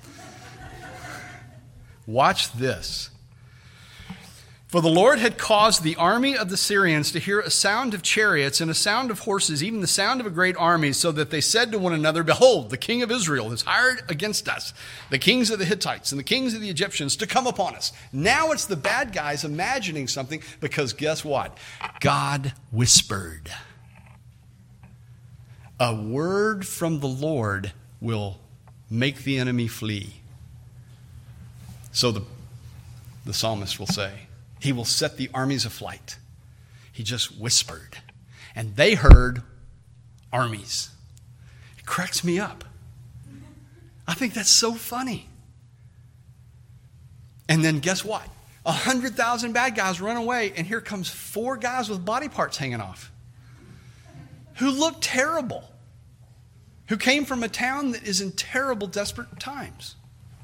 Watch this. For the Lord had caused the army of the Syrians to hear a sound of chariots and a sound of horses, even the sound of a great army, so that they said to one another, Behold, the king of Israel has hired against us the kings of the Hittites and the kings of the Egyptians to come upon us. Now it's the bad guys imagining something, because guess what? God whispered. A word from the Lord will make the enemy flee. So the, the psalmist will say, He will set the armies aflight. He just whispered. And they heard armies. It cracks me up. I think that's so funny. And then guess what? A hundred thousand bad guys run away, and here comes four guys with body parts hanging off, who look terrible, who came from a town that is in terrible, desperate times.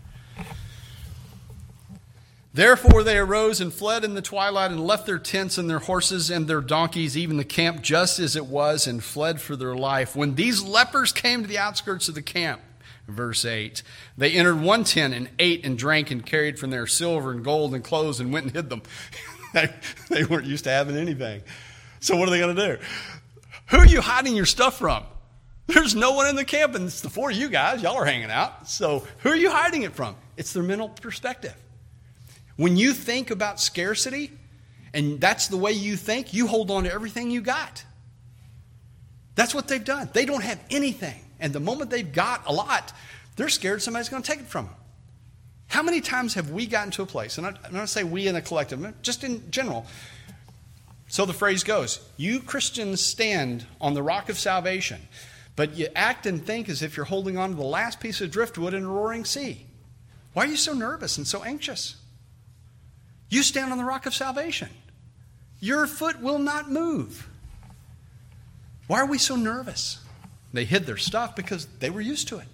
Therefore they arose and fled in the twilight and left their tents and their horses and their donkeys, even the camp just as it was, and fled for their life. When these lepers came to the outskirts of the camp, verse eight, they entered one tent and ate and drank and carried from there silver and gold and clothes and went and hid them. they, they weren't used to having anything. So what are they going to do? Who are you hiding your stuff from? There's no one in the camp, and it's the four of you guys. Y'all are hanging out. So who are you hiding it from? It's their mental perspective. When you think about scarcity, and that's the way you think, you hold on to everything you got. That's what they've done. They don't have anything. And the moment they've got a lot, they're scared somebody's going to take it from them. How many times have we gotten to a place, and I'm not going to say we in a collective, just in general. So the phrase goes, you Christians stand on the rock of salvation, but you act and think as if you're holding on to the last piece of driftwood in a roaring sea. Why are you so nervous and so anxious? You stand on the rock of salvation. Your foot will not move. Why are we so nervous? They hid their stuff because they were used to it.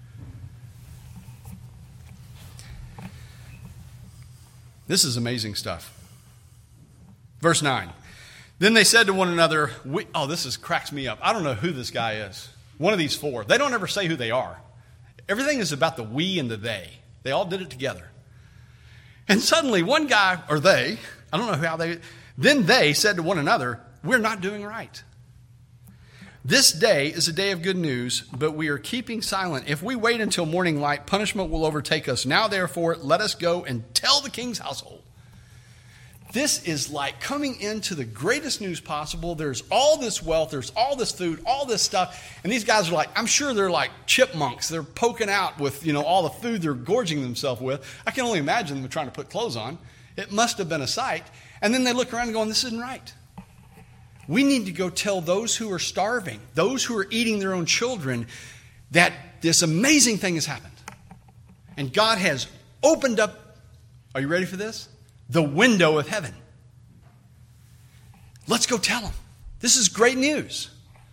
This is amazing stuff. Verse nine. Then they said to one another, we, oh, this is cracks me up. I don't know who this guy is. One of these four. They don't ever say who they are. Everything is about the we and the they. They all did it together. And suddenly one guy, or they, I don't know how they, then they said to one another, we're not doing right. This day is a day of good news, but we are keeping silent. If we wait until morning light, punishment will overtake us. Now, therefore, let us go and tell the king's household. This is like coming into the greatest news possible. There's all this wealth, there's all this food, all this stuff. And these guys are like, I'm sure they're like chipmunks. They're poking out with, you know, all the food they're gorging themselves with. I can only imagine them trying to put clothes on. It must have been a sight. And then they look around and going, this isn't right. We need to go tell those who are starving, those who are eating their own children, that this amazing thing has happened. And God has opened up, are you ready for this? The window of heaven. Let's go tell them. This is great news.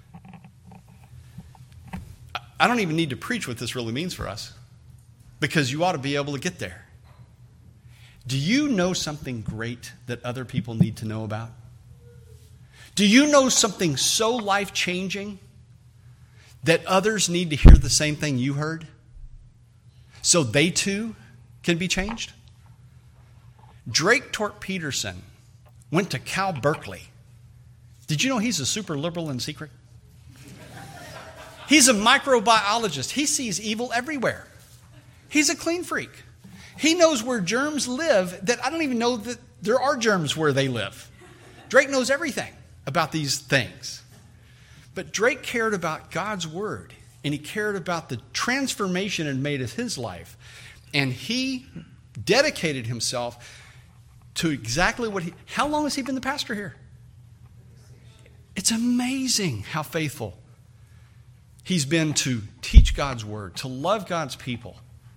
I don't even need to preach what this really means for us, because you ought to be able to get there. Do you know something great that other people need to know about? Do you know something so life-changing that others need to hear the same thing you heard, so they too can be changed? Drake Torp-Peterson went to Cal Berkeley. Did you know he's a super liberal in secret? He's a microbiologist. He sees evil everywhere. He's a clean freak. He knows where germs live that I don't even know that there are germs where they live. Drake knows everything about these things. But Drake cared about God's word, and he cared about the transformation it made of his life. And he dedicated himself to exactly what he... How long has he been the pastor here? It's amazing how faithful he's been to teach God's word, to love God's people.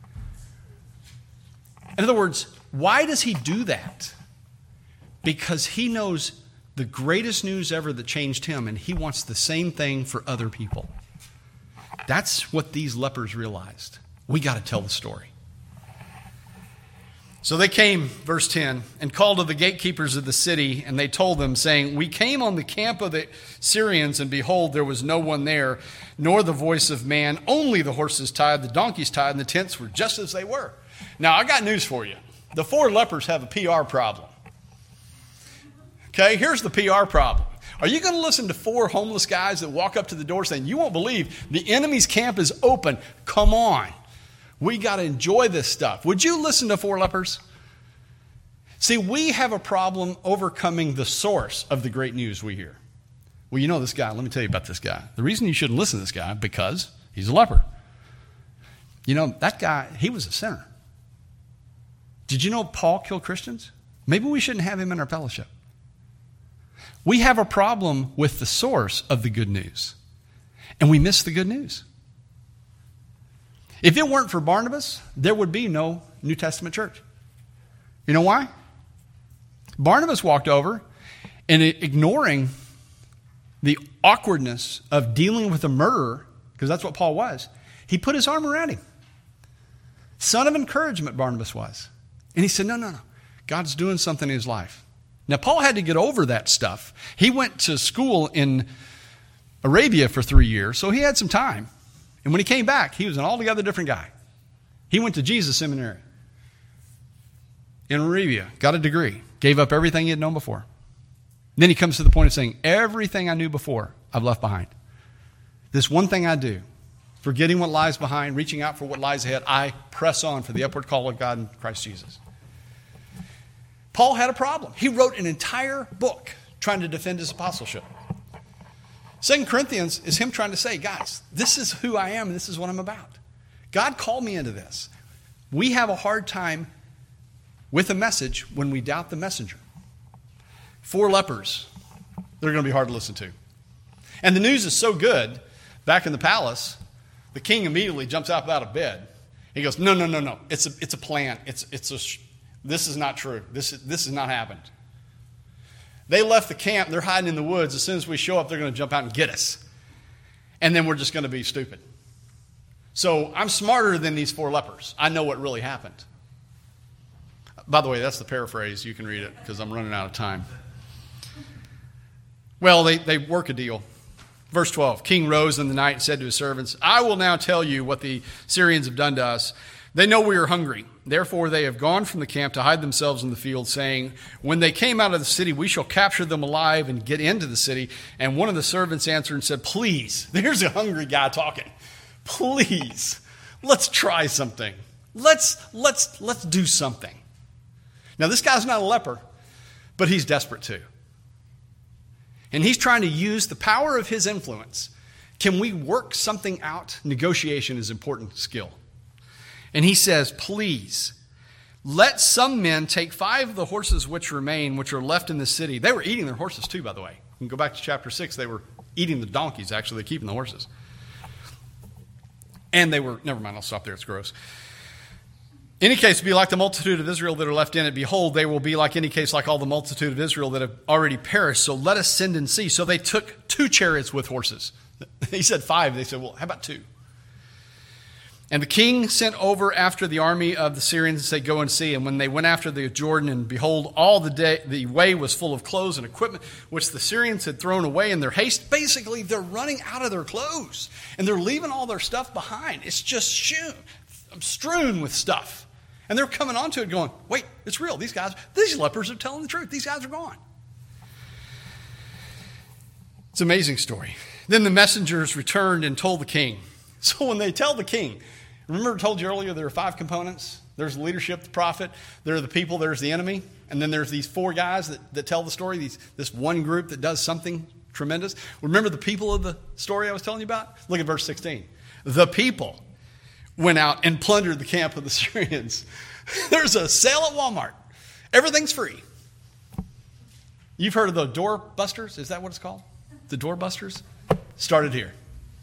In other words, why does he do that? Because he knows the greatest news ever that changed him, and he wants the same thing for other people. That's what these lepers realized. We got to tell the story. So they came, verse ten, and called to the gatekeepers of the city, and they told them, saying, we came on the camp of the Syrians, and behold, there was no one there, nor the voice of man, only the horses tied, the donkeys tied, and the tents were just as they were. Now, I got news for you. The four lepers have a P R problem. Okay, here's the P R problem. Are you going to listen to four homeless guys that walk up to the door saying, you won't believe the enemy's camp is open? Come on. We got to enjoy this stuff. Would you listen to four lepers? See, we have a problem overcoming the source of the great news we hear. Well, you know this guy. Let me tell you about this guy. The reason you shouldn't listen to this guy, because he's a leper. You know, that guy, he was a sinner. Did you know Paul killed Christians? Maybe we shouldn't have him in our fellowship. We have a problem with the source of the good news, and we miss the good news. If it weren't for Barnabas, there would be no New Testament church. You know why? Barnabas walked over and ignoring the awkwardness of dealing with a murderer, because that's what Paul was, he put his arm around him. Son of encouragement, Barnabas was. And he said, no, no, no. God's doing something in his life. Now, Paul had to get over that stuff. He went to school in Arabia for three years, so he had some time. And when he came back, he was an altogether different guy. He went to Jesus Seminary in Arabia, got a degree, gave up everything he had known before. Then he comes to the point of saying, everything I knew before, I've left behind. This one thing I do, forgetting what lies behind, reaching out for what lies ahead, I press on for the upward call of God in Christ Jesus. Paul had a problem. He wrote an entire book trying to defend his apostleship. Second Corinthians is him trying to say, guys, this is who I am and this is what I'm about. God called me into this. We have a hard time with a message when we doubt the messenger. Four lepers, they're going to be hard to listen to. And the news is so good, back in the palace, the king immediately jumps up out of bed. He goes, no, no, no, no. It's a, it's a plan. It's, it's a, this is not true. This, this has not happened. They left the camp. They're hiding in the woods. As soon as we show up, they're going to jump out and get us. And then we're just going to be stupid. So I'm smarter than these four lepers. I know what really happened. By the way, that's the paraphrase. You can read it because I'm running out of time. Well, they, they work a deal. Verse twelve, King rose in the night and said to his servants, I will now tell you what the Syrians have done to us. They know we are hungry. Therefore, they have gone from the camp to hide themselves in the field, saying, when they came out of the city, we shall capture them alive and get into the city. And one of the servants answered and said, please, there's a hungry guy talking. Please, let's try something. Let's, let's, let's do something. Now, this guy's not a leper, but he's desperate too. And he's trying to use the power of his influence. Can we work something out? Negotiation is an important skill. And he says, please, let some men take five of the horses which remain, which are left in the city. They were eating their horses too, by the way. You can go back to chapter six. They were eating the donkeys, actually. They're keeping the horses. And they were, never mind, I'll stop there. It's gross. Any case, be like the multitude of Israel that are left in it. Behold, they will be like any case, like all the multitude of Israel that have already perished. So let us send and see. So they took two chariots with horses. He said five. They said, well, how about two? And the king sent over after the army of the Syrians and said, go and see. And when they went after the Jordan, and behold, all the day the way was full of clothes and equipment, which the Syrians had thrown away in their haste. Basically, they're running out of their clothes. And they're leaving all their stuff behind. It's just strewn, strewn with stuff. And they're coming onto it going, wait, it's real. These guys, these lepers are telling the truth. These guys are gone. It's an amazing story. Then the messengers returned and told the king. So when they tell the king, remember I told you earlier there are five components? There's leadership, the prophet, there are the people, there's the enemy, and then there's these four guys that, that tell the story, these, this one group that does something tremendous. Remember the people of the story I was telling you about? Look at verse sixteen. The people went out and plundered the camp of the Syrians. There's a sale at Walmart. Everything's free. You've heard of the door busters? Is that what it's called? The door busters? Started here.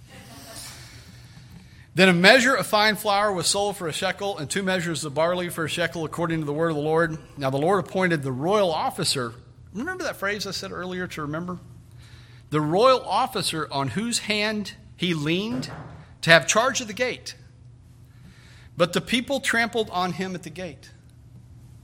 Then a measure of fine flour was sold for a shekel, and two measures of barley for a shekel, according to the word of the Lord. Now the Lord appointed the royal officer. Remember that phrase I said earlier to remember? The royal officer on whose hand he leaned to have charge of the gate. But the people trampled on him at the gate.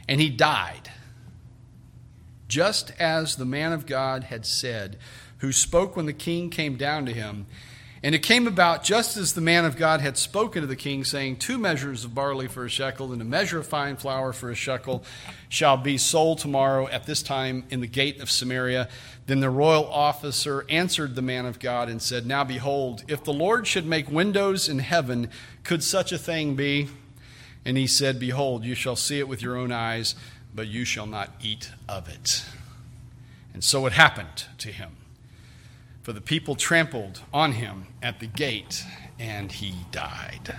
and he died, just as the man of God had said, who spoke when the king came down to him. And it came about just as the man of God had spoken to the king, saying, two measures of barley for a shekel and a measure of fine flour for a shekel shall be sold tomorrow at this time in the gate of Samaria. Then the royal officer answered the man of God and said, now behold, if the Lord should make windows in heaven, could such a thing be? And he said, behold, you shall see it with your own eyes, but you shall not eat of it. And so it happened to him. For the people trampled on him at the gate, and he died.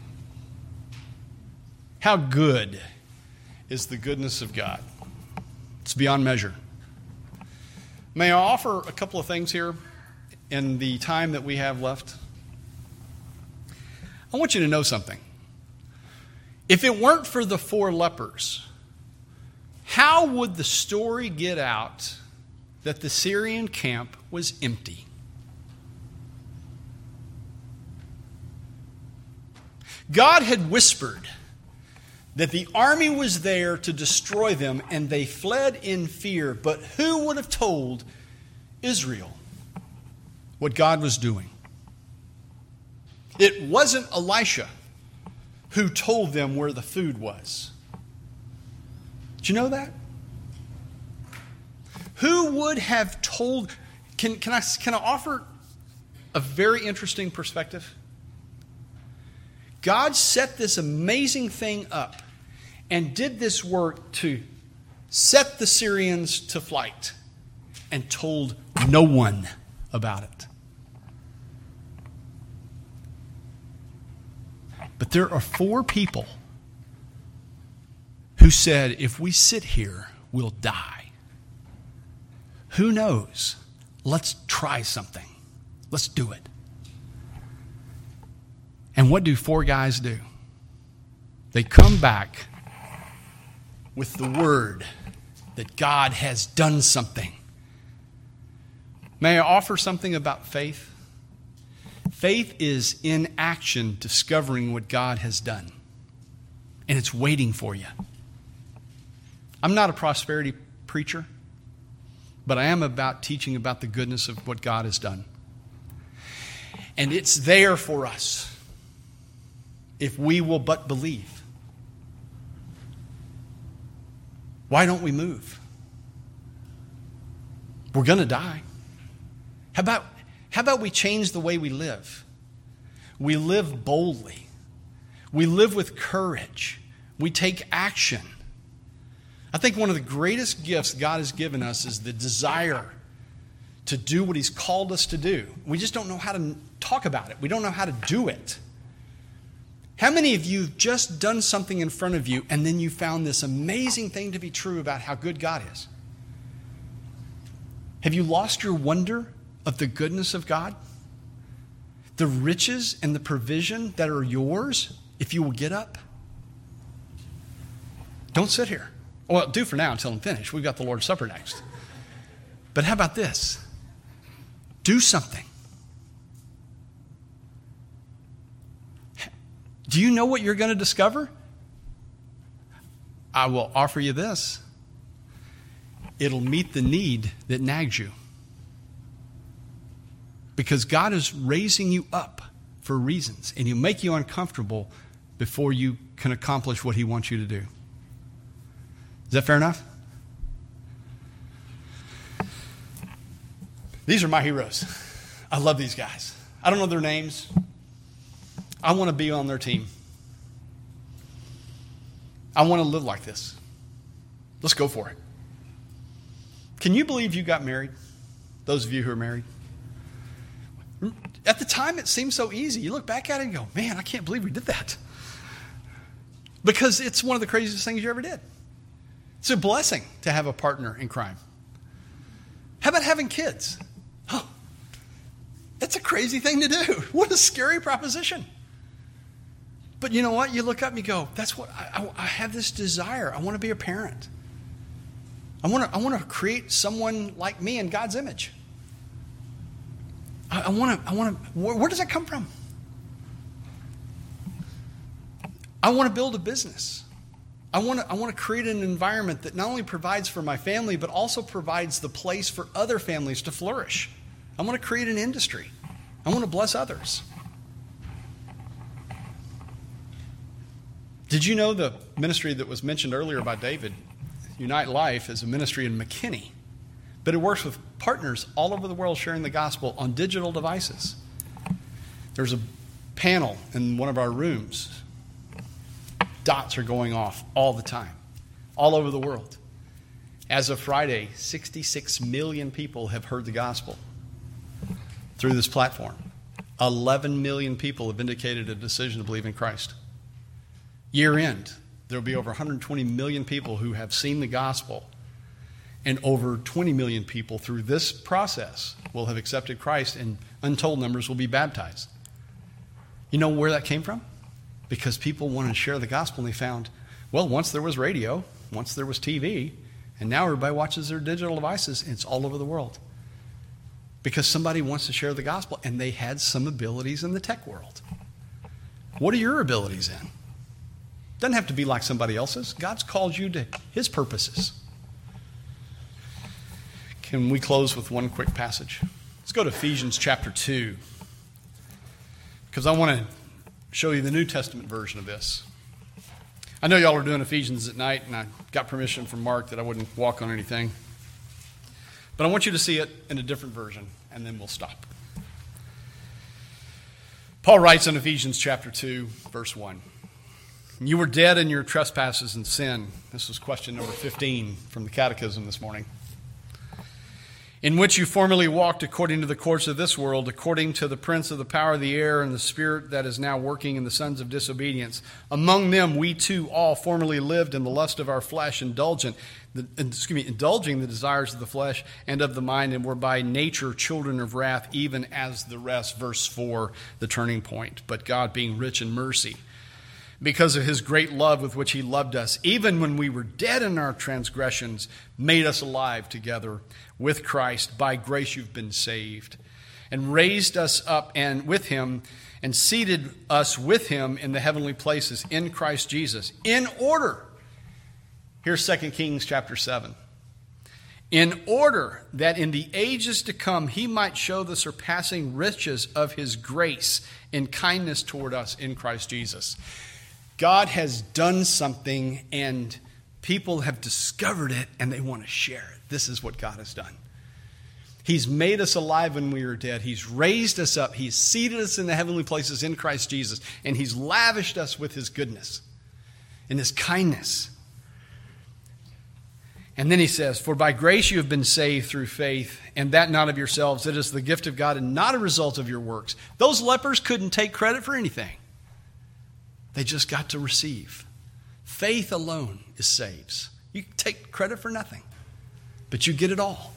How good is the goodness of God? It's beyond measure. May I offer a couple of things here in the time that we have left? I want you to know something. If it weren't for the four lepers, how would the story get out that the Syrian camp was empty? God had whispered that the army was there to destroy them, and they fled in fear. But who would have told Israel what God was doing? It wasn't Elisha who told them where the food was. Did you know that? Who would have told? Can, can, I, can I offer a very interesting perspective? God set this amazing thing up and did this work to set the Syrians to flight and told no one about it. But there are four people who said, if we sit here, we'll die. Who knows? Let's try something. Let's do it. And what do four guys do? They come back with the word that God has done something. May I offer something about faith? Faith is in action, discovering what God has done. And it's waiting for you. I'm not a prosperity preacher, but I am about teaching about the goodness of what God has done. And it's there for us if we will but believe. Why don't we move? We're going to die. How about, how about we change the way we live? We live boldly. We live with courage. We take action. I think one of the greatest gifts God has given us is the desire to do what He's called us to do. We just don't know how to talk about it. We don't know how to do it. How many of you have just done something in front of you and then you found this amazing thing to be true about how good God is? Have you lost your wonder of the goodness of God? The riches and the provision that are yours if you will get up? Don't sit here. Well, do for now until I'm finished. We've got the Lord's Supper next. But how about this? Do something. Do you know what you're going to discover? I will offer you this. It'll meet the need that nags you. Because God is raising you up for reasons, and He'll make you uncomfortable before you can accomplish what He wants you to do. Is that fair enough? These are my heroes. I love these guys. I don't know their names. I want to be on their team. I want to live like this. Let's go for it. Can you believe you got married? Those of you who are married. At the time, it seemed so easy. You look back at it and go, man, I can't believe we did that. Because it's one of the craziest things you ever did. It's a blessing to have a partner in crime. How about having kids? Oh, that's a crazy thing to do. What a scary proposition. But you know what? You look up and you go, that's what I, I, I have this desire. I want to be a parent. I want to I want to create someone like me in God's image. I, I want to I want to where, where does that come from? I want to build a business. I want to I want to create an environment that not only provides for my family, but also provides the place for other families to flourish. I want to create an industry. I want to bless others. Did you know the ministry that was mentioned earlier by David, Unite Life, is a ministry in McKinney? But it works with partners all over the world sharing the gospel on digital devices. There's a panel in one of our rooms. Dots are going off all the time, all over the world. As of Friday, sixty-six million people have heard the gospel through this platform. eleven million people have indicated a decision to believe in Christ. Year end, there will be over one hundred twenty million people who have seen the gospel, and over twenty million people through this process will have accepted Christ, and untold numbers will be baptized. You know where that came from? Because people wanted to share the gospel, and they found, well, once there was radio, once there was T V, and now everybody watches their digital devices, and it's all over the world. Because somebody wants to share the gospel, and they had some abilities in the tech world. What are your abilities in? Doesn't have to be like somebody else's. God's called you to his purposes. Can we close with one quick passage? Let's go to Ephesians chapter two. Because I want to show you the New Testament version of this. I know y'all are doing Ephesians at night, and I got permission from Mark that I wouldn't walk on anything. But I want you to see it in a different version, and then we'll stop. Paul writes in Ephesians chapter two, verse one. You were dead in your trespasses and sin. This was question number fifteen from the Catechism this morning. In which you formerly walked according to the course of this world, according to the prince of the power of the air and the spirit that is now working in the sons of disobedience. Among them we too all formerly lived in the lust of our flesh, indulgent, the, excuse me, indulging the desires of the flesh and of the mind, and were by nature children of wrath, even as the rest. Verse four, the turning point. But God, being rich in mercy, because of his great love with which he loved us, even when we were dead in our transgressions, made us alive together with Christ. By grace you've been saved, and raised us up and with him, and seated us with him in the heavenly places in Christ Jesus, in order, here's Second Kings chapter seven, in order that in the ages to come he might show the surpassing riches of his grace in kindness toward us in Christ Jesus. God has done something, and people have discovered it, and they want to share it. This is what God has done. He's made us alive when we were dead. He's raised us up. He's seated us in the heavenly places in Christ Jesus, and he's lavished us with his goodness and his kindness. And then he says, for by grace you have been saved through faith, and that not of yourselves. It is the gift of God and not a result of your works. Those lepers couldn't take credit for anything. They just got to receive. Faith alone is saves. You take credit for nothing, but you get it all.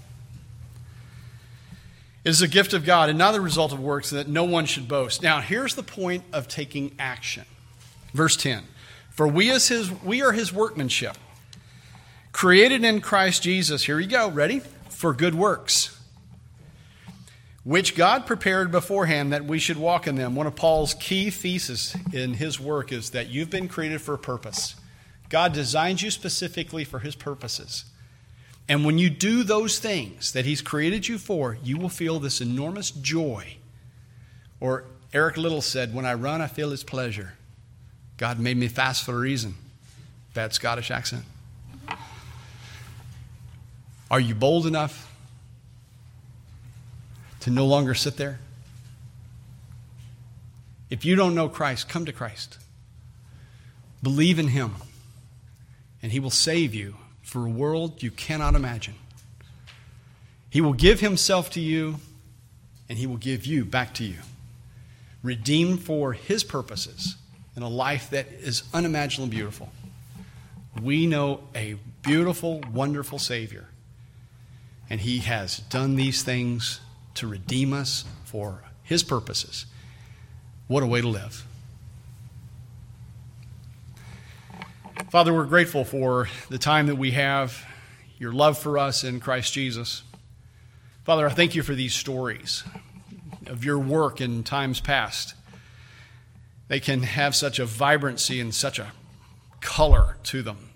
It is a gift of God and not the result of works, that no one should boast. Now, here's the point of taking action. Verse ten. For we, as his, we are his workmanship, created in Christ Jesus. Here you go. Ready? For good works, which God prepared beforehand that we should walk in them. One of Paul's key theses in his work is that you've been created for a purpose. God designed you specifically for his purposes. And when you do those things that he's created you for, you will feel this enormous joy. Or Eric Little said, when I run, I feel his pleasure. God made me fast for a reason. Bad Scottish accent. Are you bold enough to no longer sit there? If you don't know Christ, come to Christ. Believe in him, and he will save you for a world you cannot imagine. He will give himself to you, and he will give you back to you, redeemed for his purposes in a life that is unimaginably beautiful. We know a beautiful, wonderful Savior, and he has done these things to redeem us for his purposes. What a way to live. Father, we're grateful for the time that we have, your love for us in Christ Jesus. Father, I thank you for these stories of your work in times past. They can have such a vibrancy and such a color to them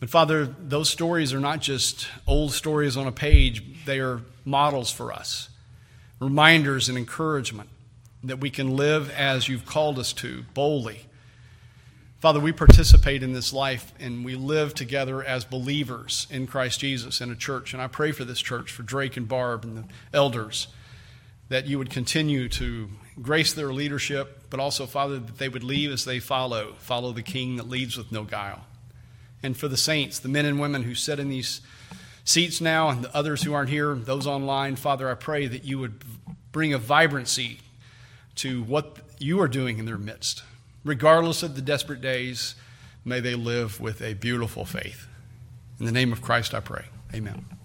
But Father, those stories are not just old stories on a page. They are models for us, reminders and encouragement that we can live as you've called us to, boldly. Father, we participate in this life and we live together as believers in Christ Jesus in a church. And I pray for this church, for Drake and Barb and the elders, that you would continue to grace their leadership, but also, Father, that they would lead as they follow, follow the King that leads with no guile. And for the saints, the men and women who sit in these seats now and the others who aren't here, those online, Father, I pray that you would bring a vibrancy to what you are doing in their midst. Regardless of the desperate days, may they live with a beautiful faith. In the name of Christ I pray. Amen.